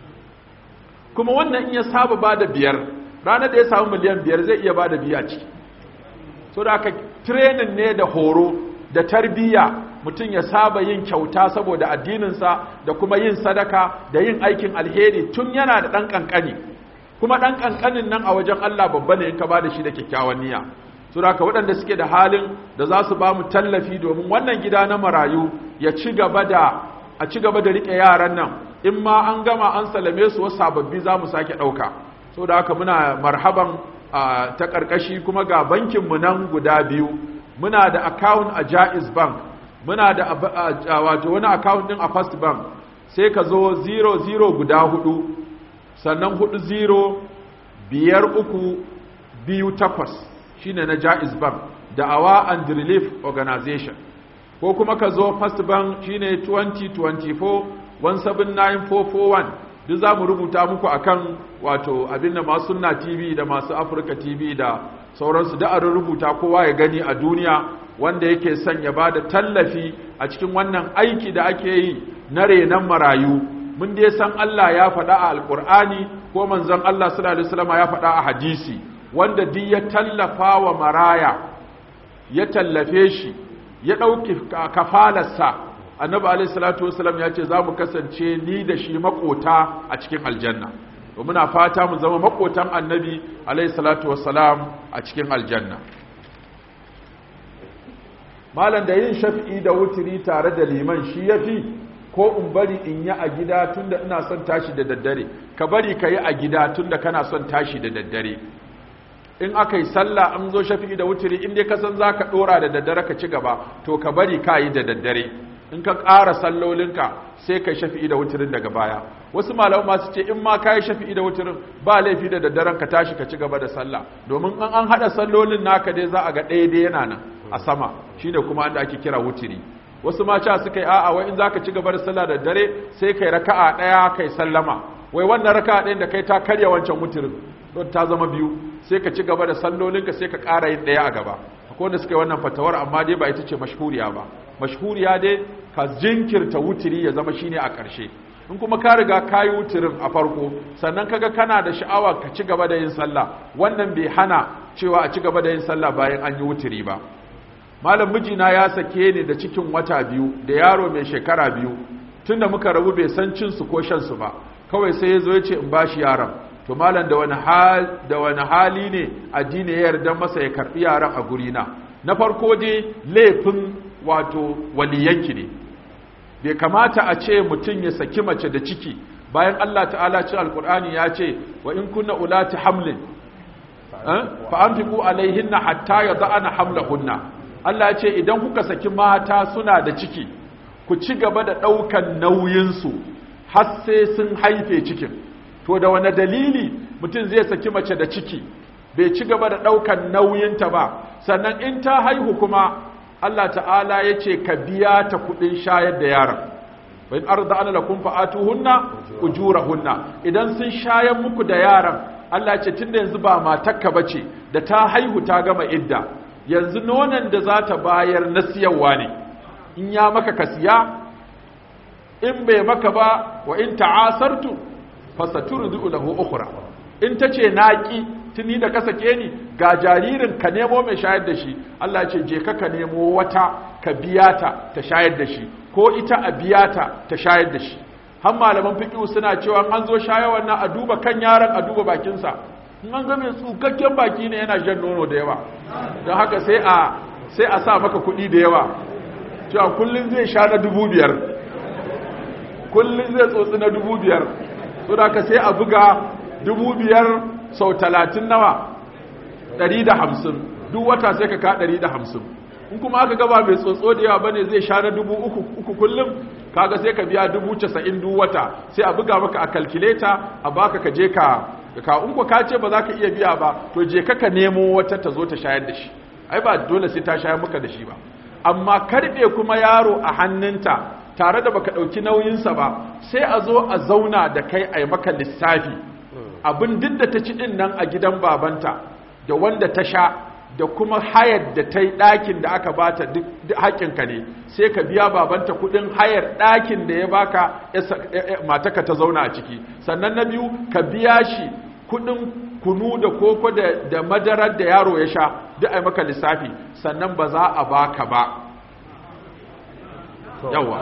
Kuma wannan in ya saba ba da biyar, ranar da ya samu miliyan biyar zai iya ba da biya ciki. So da aka training ne da horo da tarbiyya, mutum ya saba yin kyauta saboda addininsa da kuma yin sadaka da yin aikin alheri tun yana da ɗan ƙanƙani. Kuma ɗan ƙanƙanin nan a wajen Allah babba ne in ka ba da shi da kyakkyawan niyya. So da aka waɗanda suke da halin da za su ba mu tallafi domin wannan gida na marayu ya ci gaba da a ci gaba da riƙe yaran nan, in ma an gama an salame su wasu sababbi za mu sake ɗauka. So da haka muna marhaban ta ƙarƙashi, kuma ga bankinmu nan guda biyu. Muna da account a Jaiz Bank, muna da wato wani account din a First Bank. Sai ka zo zero zero guda hudu, sannan hudu zero biyar uku biyu takwas shine na Jaiz Bank, Da'awa and Relief Organization. Ko kuma ka zo First Bank shine twenty twenty-four one seven nine four four one. Duk za mu rubuta muku akan wato abinda masu Sunna T V da masu Africa T V da sauransu, da an rubuta kowa ya gani a duniya, wanda yake son ya bada tallafi a cikin wannan aiki da ake yi na renon marayu. Mun dai san Allah ya faɗa a Alƙur'ani, ko manzon Allah sallallahu alaihi wasallam ya faɗa a hadisi, wanda duk ya tallafa wa maraya, ya tallafe shi, ya ɗauki kafalarsa, annabi alaihi salatu wasallam ya ce za mu kasance ni da shi makota a cikin aljanna. To muna fata mu zama makotan annabi alaihi salatu wassalam a cikin aljanna. Malam, da yin shafi'i da wutiri tare da liman shi yafi, ko in bari in yi a gida tunda ina son tashi da daddare? Ka bari ka yi a gida tunda kana son tashi da daddare. In aka yi sallah an zo shafi'i da wutiri, in dai ka san za ka ɗora da daddare ka ci gaba, to ka bari ka yi da daddare. In ka ƙara sallolinka sai ka shafi'i da wutirin daga baya. Wasu malamu masu ce in ma ka yi shafi'i da wutirin ba laifi da daddaren ka tashi ka ci gaba da sallah, domin an an haɗa sallolin naka dai za a ga ɗaya dai yana nan a sama, shine kuma da ake kira wutiri. Wasu ma ca suka yi a'a wai in za ka ci gaba da sallah da dare sai kai raka'a ɗaya kai sallama, wai wannan raka'a ɗayan da kai ta karya wancan wutirin, don ta zama biyu, sai ka ci gaba da sallolinka sai ka ƙara yin ɗaya a gaba. Akwai wanda suka yi wannan fatawar, amma dai ba ita ce mashhuriya ba. Mashhuriya dai ka jinkirta wutiri ya zama shine a ƙarshe. In kuma ka riga ka yi wutirin a farko, sannan kaga kana da sha'awa ka ci gaba da yin sallah, wannan bai hana cewa a ci gaba da yin sallah bayan an yi wutiri ba. Malam, mijina ya sake ni da cikin wata biyu da yaro mai shekara biyu, tunda muka rabu bai san cin su ko shan su ba, kawai sai ya zo ya ce in bashi yaron. To malam, da wani hali da wani hali ne addini ya yarda masa ya karbi yaron a gurina? Na farko dai laifin wato waliyanki ne, bai kamata a ce mutum ya saki mace da ciki bayan Allah ta'ala cikin alkur'ani ya ce wa in kunna ulati hamlin fa anfiqu alaihinna hatta yad'ana hamlahunna Allah ya ce idan kuka saki mata suna da ciki ku ci gaba da daukan nauyin su har sai sun haife cikin to da wani dalili mutum zai saki mace da ciki bai ci gaba da daukan nauyinta ba sannan in ta haihu kuma Allah ta'ala ya ce ka biya ta kudin shayar da yaron wa in arda'ana lakum fa'atuhunna ujurahunna idan sun shayar muku da yaron Allah ya ce tunda yanzu ba matarka bace da ta haihu ta gama idda yanzu nonon da za ta bayar na siyarwa ne in ya maka ka siya in bai maka ba wa in ta'asartu fasaturdu lahu ukhra in tace naki tuni da ka sake ni ga jaririn ka nemo mai shayar da shi Allah ya ce je ka ka nemo wata ka biya ta ta shayar da shi ko ita a biya ta ta shayar da shi har malaman fiqh suna cewa an zo shayar wannan a duba kan yaron a duba bakin sa in an ga mai tsukakken baki ne yana jan nono da yawa don haka sai a sai a sa maka kuɗi da yawa cewa kullun zai sha na dubu biyar kullun zai tsotsi na dubu biyar so da haka sai a buga dubu biyar sau talatin nawa ɗari da hamsin duk wata sai ka ka ɗari da hamsin in kuma aka gaba mai tsotso da yawa bane zai sha na dubu uku uku kullum kaga sai ka biya dubu casa'in duk wata sai a buga maka a kalkuleta a baka ka je ka ka in ko ka ce ba za ka iya biya ba to je ka ka nemo wata ta zo ta shayar da shi ai ba dole sai ta shayar maka da shi ba amma karɓe kuma yaro a hannunta tare da baka ɗauki nauyinsa ba sai a zo a zauna da kai a yi maka lissafi abin duk da ta ci ɗin nan a gidan babanta da wanda ta sha da kuma hayar da ta yi ɗakin da aka bata duk haƙinka ne sai ka biya babanta kuɗin hayar ɗakin da ya baka mataka ta zauna a ciki sannan na biyu ka biya shi kuɗin kunu da koko da madarar da yaro ya sha duk a maka lissafi sannan ba za a baka ba yawa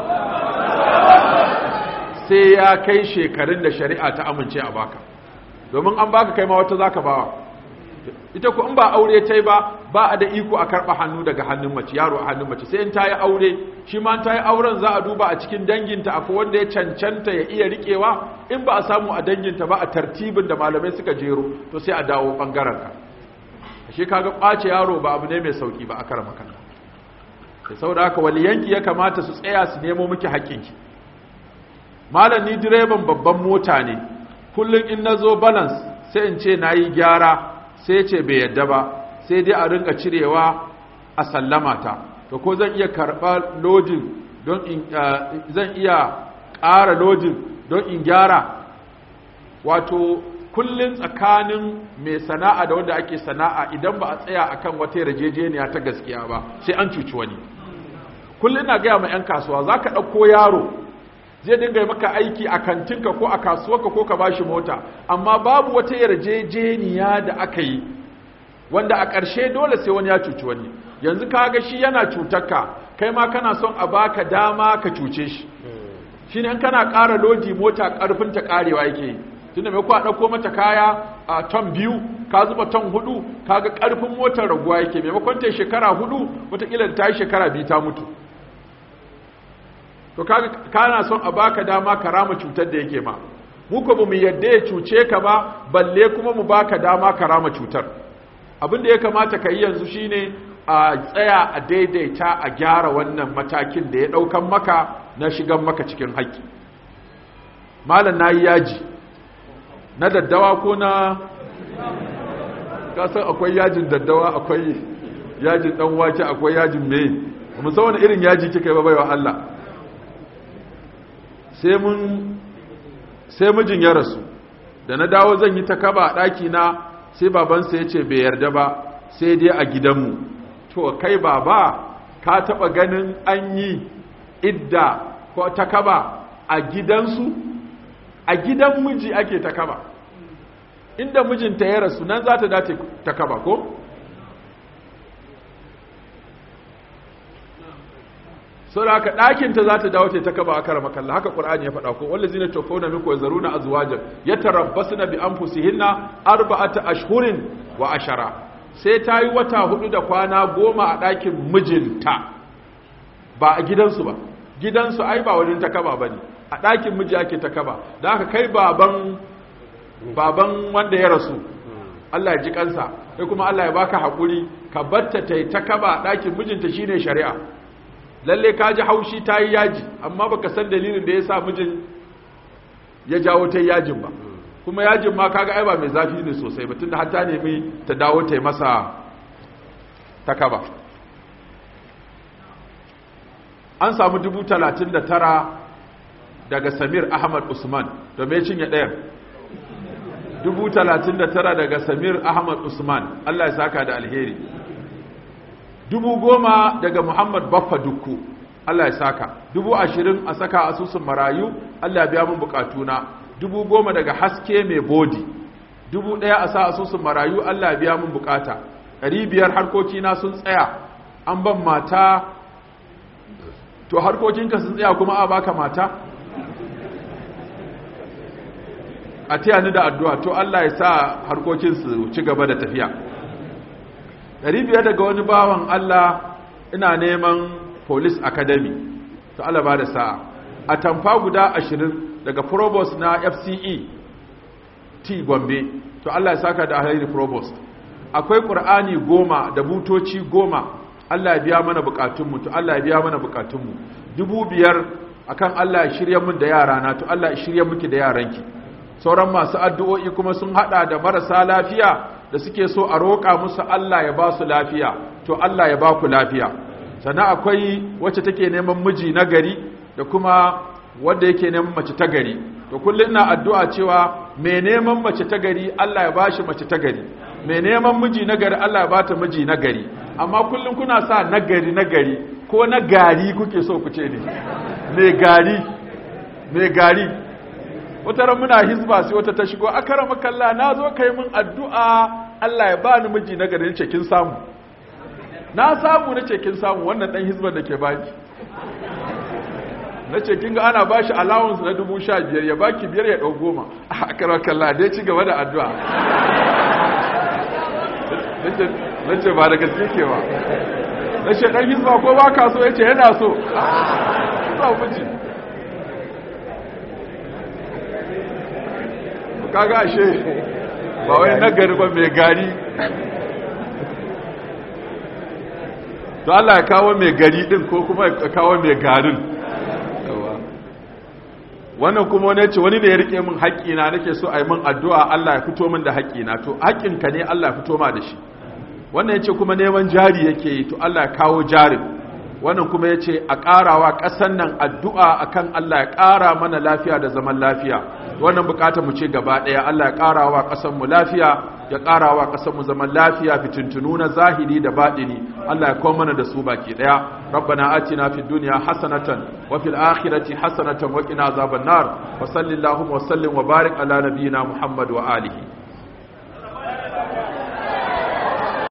sai ya kai shekarun da shari'a ta amince a baka domin an baka kai ma wata zaka bawa ita ko in ba aure tai ba ba a da iko a karba hannu daga hannun mace yaro a hannun mace sai in tayi aure shi ma tayi auren za a duba a cikin danginta akwai wanda ya cancanta ya iya rikewa in ba a samu a danginta ba a tartibin da malamai suka jero to sai a dawo bangaren ka shi kaga kwace yaro ba abu ne mai sauki ba a karama kanka sai saboda haka waliyanki ya kamata su tsaya su nemo miki haƙƙinki malam ni direban babban mota ne kullum in na zo balance sai in ce na yi gyara sai ce bai yadda ba sai dai a rinka cirewa a sallama ta to ko zan iya karɓa lodin don in zan iya ƙara lodin don in gyara wato kullum tsakanin mai sana'a da wanda ake sana'a idan ba a tsaya akan wata yarjejeniya ta gaskiya ba sai an cuci wani kullum ina gaya ma 'yan kasuwa za ka ɗauko yaro zai dinga maka aiki a kantinka ko a kasuwarka ko ka bashi mota amma babu wata yarjejeniya da aka yi wanda a ƙarshe dole sai wani ya cuci wani yanzu ka ga shi yana cutarka kai ma kana son a baka dama ka cuce shi shine in kana ƙara lodi mota ƙarfin ta ƙarewa yake yi tunda mai ku a ɗauko mata kaya a ton biyu ka zuba ton hudu kaga ƙarfin motar raguwa yake maimakon ta shekara hudu wataƙila da ta yi shekara biyu ta mutu to kana son a baka dama ka rama cutar da yake ma mu ko mu yadda ya cuce ka ba balle kuma mu baka dama ka rama cutar abin da ya kamata ka yi yanzu shine a tsaya a daidaita a gyara wannan matakin da ya daukan maka na shigan maka cikin haƙƙi malam nayi yaji na daddawa ko na kasan akwai yajin daddawa akwai yajin dan wake akwai yajin meye mu san wani irin yaji kika yi ba baiwa Allah sai mun sai mijin ya rasu da na dawo zan yi ta kaba a ɗaki na sai babansa ya ce bai yarda ba sai dai a gidanmu to kai baba ka taɓa ganin an yi idda ko ta kaba a gidansu a gidan miji ake ta kaba inda mijinta ya rasu nan za ta dace ta kaba ko saboda haka ɗakinta za ta dawo ta kaba a karama kalla haka ƙur'ani ya faɗa ko wanda zina tofona minku wa zaruna azwajan ya tarabbasu na bi an fusihinna arba'ata ashhurin wa ashara sai ta yi wata hudu da kwana goma a ɗakin mijinta ba a gidansu ba gidansu ai ba wurin takaba bane a ɗakin miji ake takaba da haka kai baban baban wanda ya rasu Allah ya ji kansa sai kuma Allah ya baka hakuri ka batta ta yi takaba a ɗakin mijinta shine shari'a lalle ka ji haushi ta yi yaji amma baka san dalilin da ya sa mijin ya jawo ta yajin ba kuma yajin ma kaga ai ba mai zafi ne sosai ba tunda har ta nemi ta dawo ta yi masa takaba an samu dubu talatin da tara daga Samir Ahmad Usman da mai cinye ɗayan dubu talatin da tara daga Samir Ahmad Usman Allah ya saka da alheri dubu goma daga Muhammad Baffa Dukku Allah ya saka dubu ashirin a saka asusun marayu Allah ya biya mun bukatuna dubu goma daga haske mai bodi dubu ɗaya a sa asusun marayu Allah ya biya mun bukata ɗari biyar harkokina sun tsaya an ban mata to harkokinka sun tsaya kuma a baka mata a taya ni da addu'a to Allah ya sa harkokin su ci gaba da tafiya ɗari biyar daga wani bawan Allah ina neman police academy to Allah ba da sa'a a tamfa guda ashirin daga provost na F C E T Gombe to Allah ya saka da alheri provost akwai Qur'ani goma da butoci goma Allah ya biya mana bukatunmu to Allah ya biya mana bukatunmu dubu biyar akan Allah ya shirye mun da yarana to Allah ya shirye miki da yaranki sauran masu addu'o'i kuma sun hada da marasa lafiya da suke so a roƙa musu Allah ya ba su lafiya to Allah ya ba ku lafiya sannan akwai wacce take neman miji na gari da kuma wanda yake neman mace ta gari to kullum ina addu'a cewa mai neman mace ta gari Allah ya bashi mace ta gari mai neman miji na gari Allah ya bata miji na gari amma kullum kuna sa na gari na gari ko na gari kuke so ku ce ne mai gari mai gari wata ran muna hizba sai wata ta shigo akarama kalla na zo kai min addu'a Allah ya bani miji na gari nace kin samu na samu nace kin samu wannan dan hizban da ke baki nace kin ga ana bashi allowance na dubu sha biyar ya baki biyar ya dau goma akarama kalla dai ci gaba da addu'a nace nace ba da gaske ke ba nace dan hizba ko ba ka so yace yana so ba miji kaga ashe ba wai nagari ba mai gari to Allah ya kawo mai gari din ko kuma ya kawo mai garin wannan kuma wani ce wani da ya rike min haƙƙina nake so a yi min addu'a Allah ya fito min da haƙƙina to haƙƙinka ne Allah ya fito ma da shi wannan yace kuma neman jari yake yi to Allah ya kawo jarin wannan kuma yace a ƙarawa ƙasan nan addu'a akan Allah ya ƙara mana lafiya da zaman lafiya wannan bukatar mu ce gaba daya Allah ya karawa kasar mu lafiya ya karawa kasar mu zaman lafiya fitintunu na zahiri da batini Allah ya kawo mana da su baki daya rabbana atina fid dunya hasanatan wa fil akhirati hasanatan wa qina azaban nar wa sallallahu wa sallim wa barik ala nabiyyina muhammad wa alihi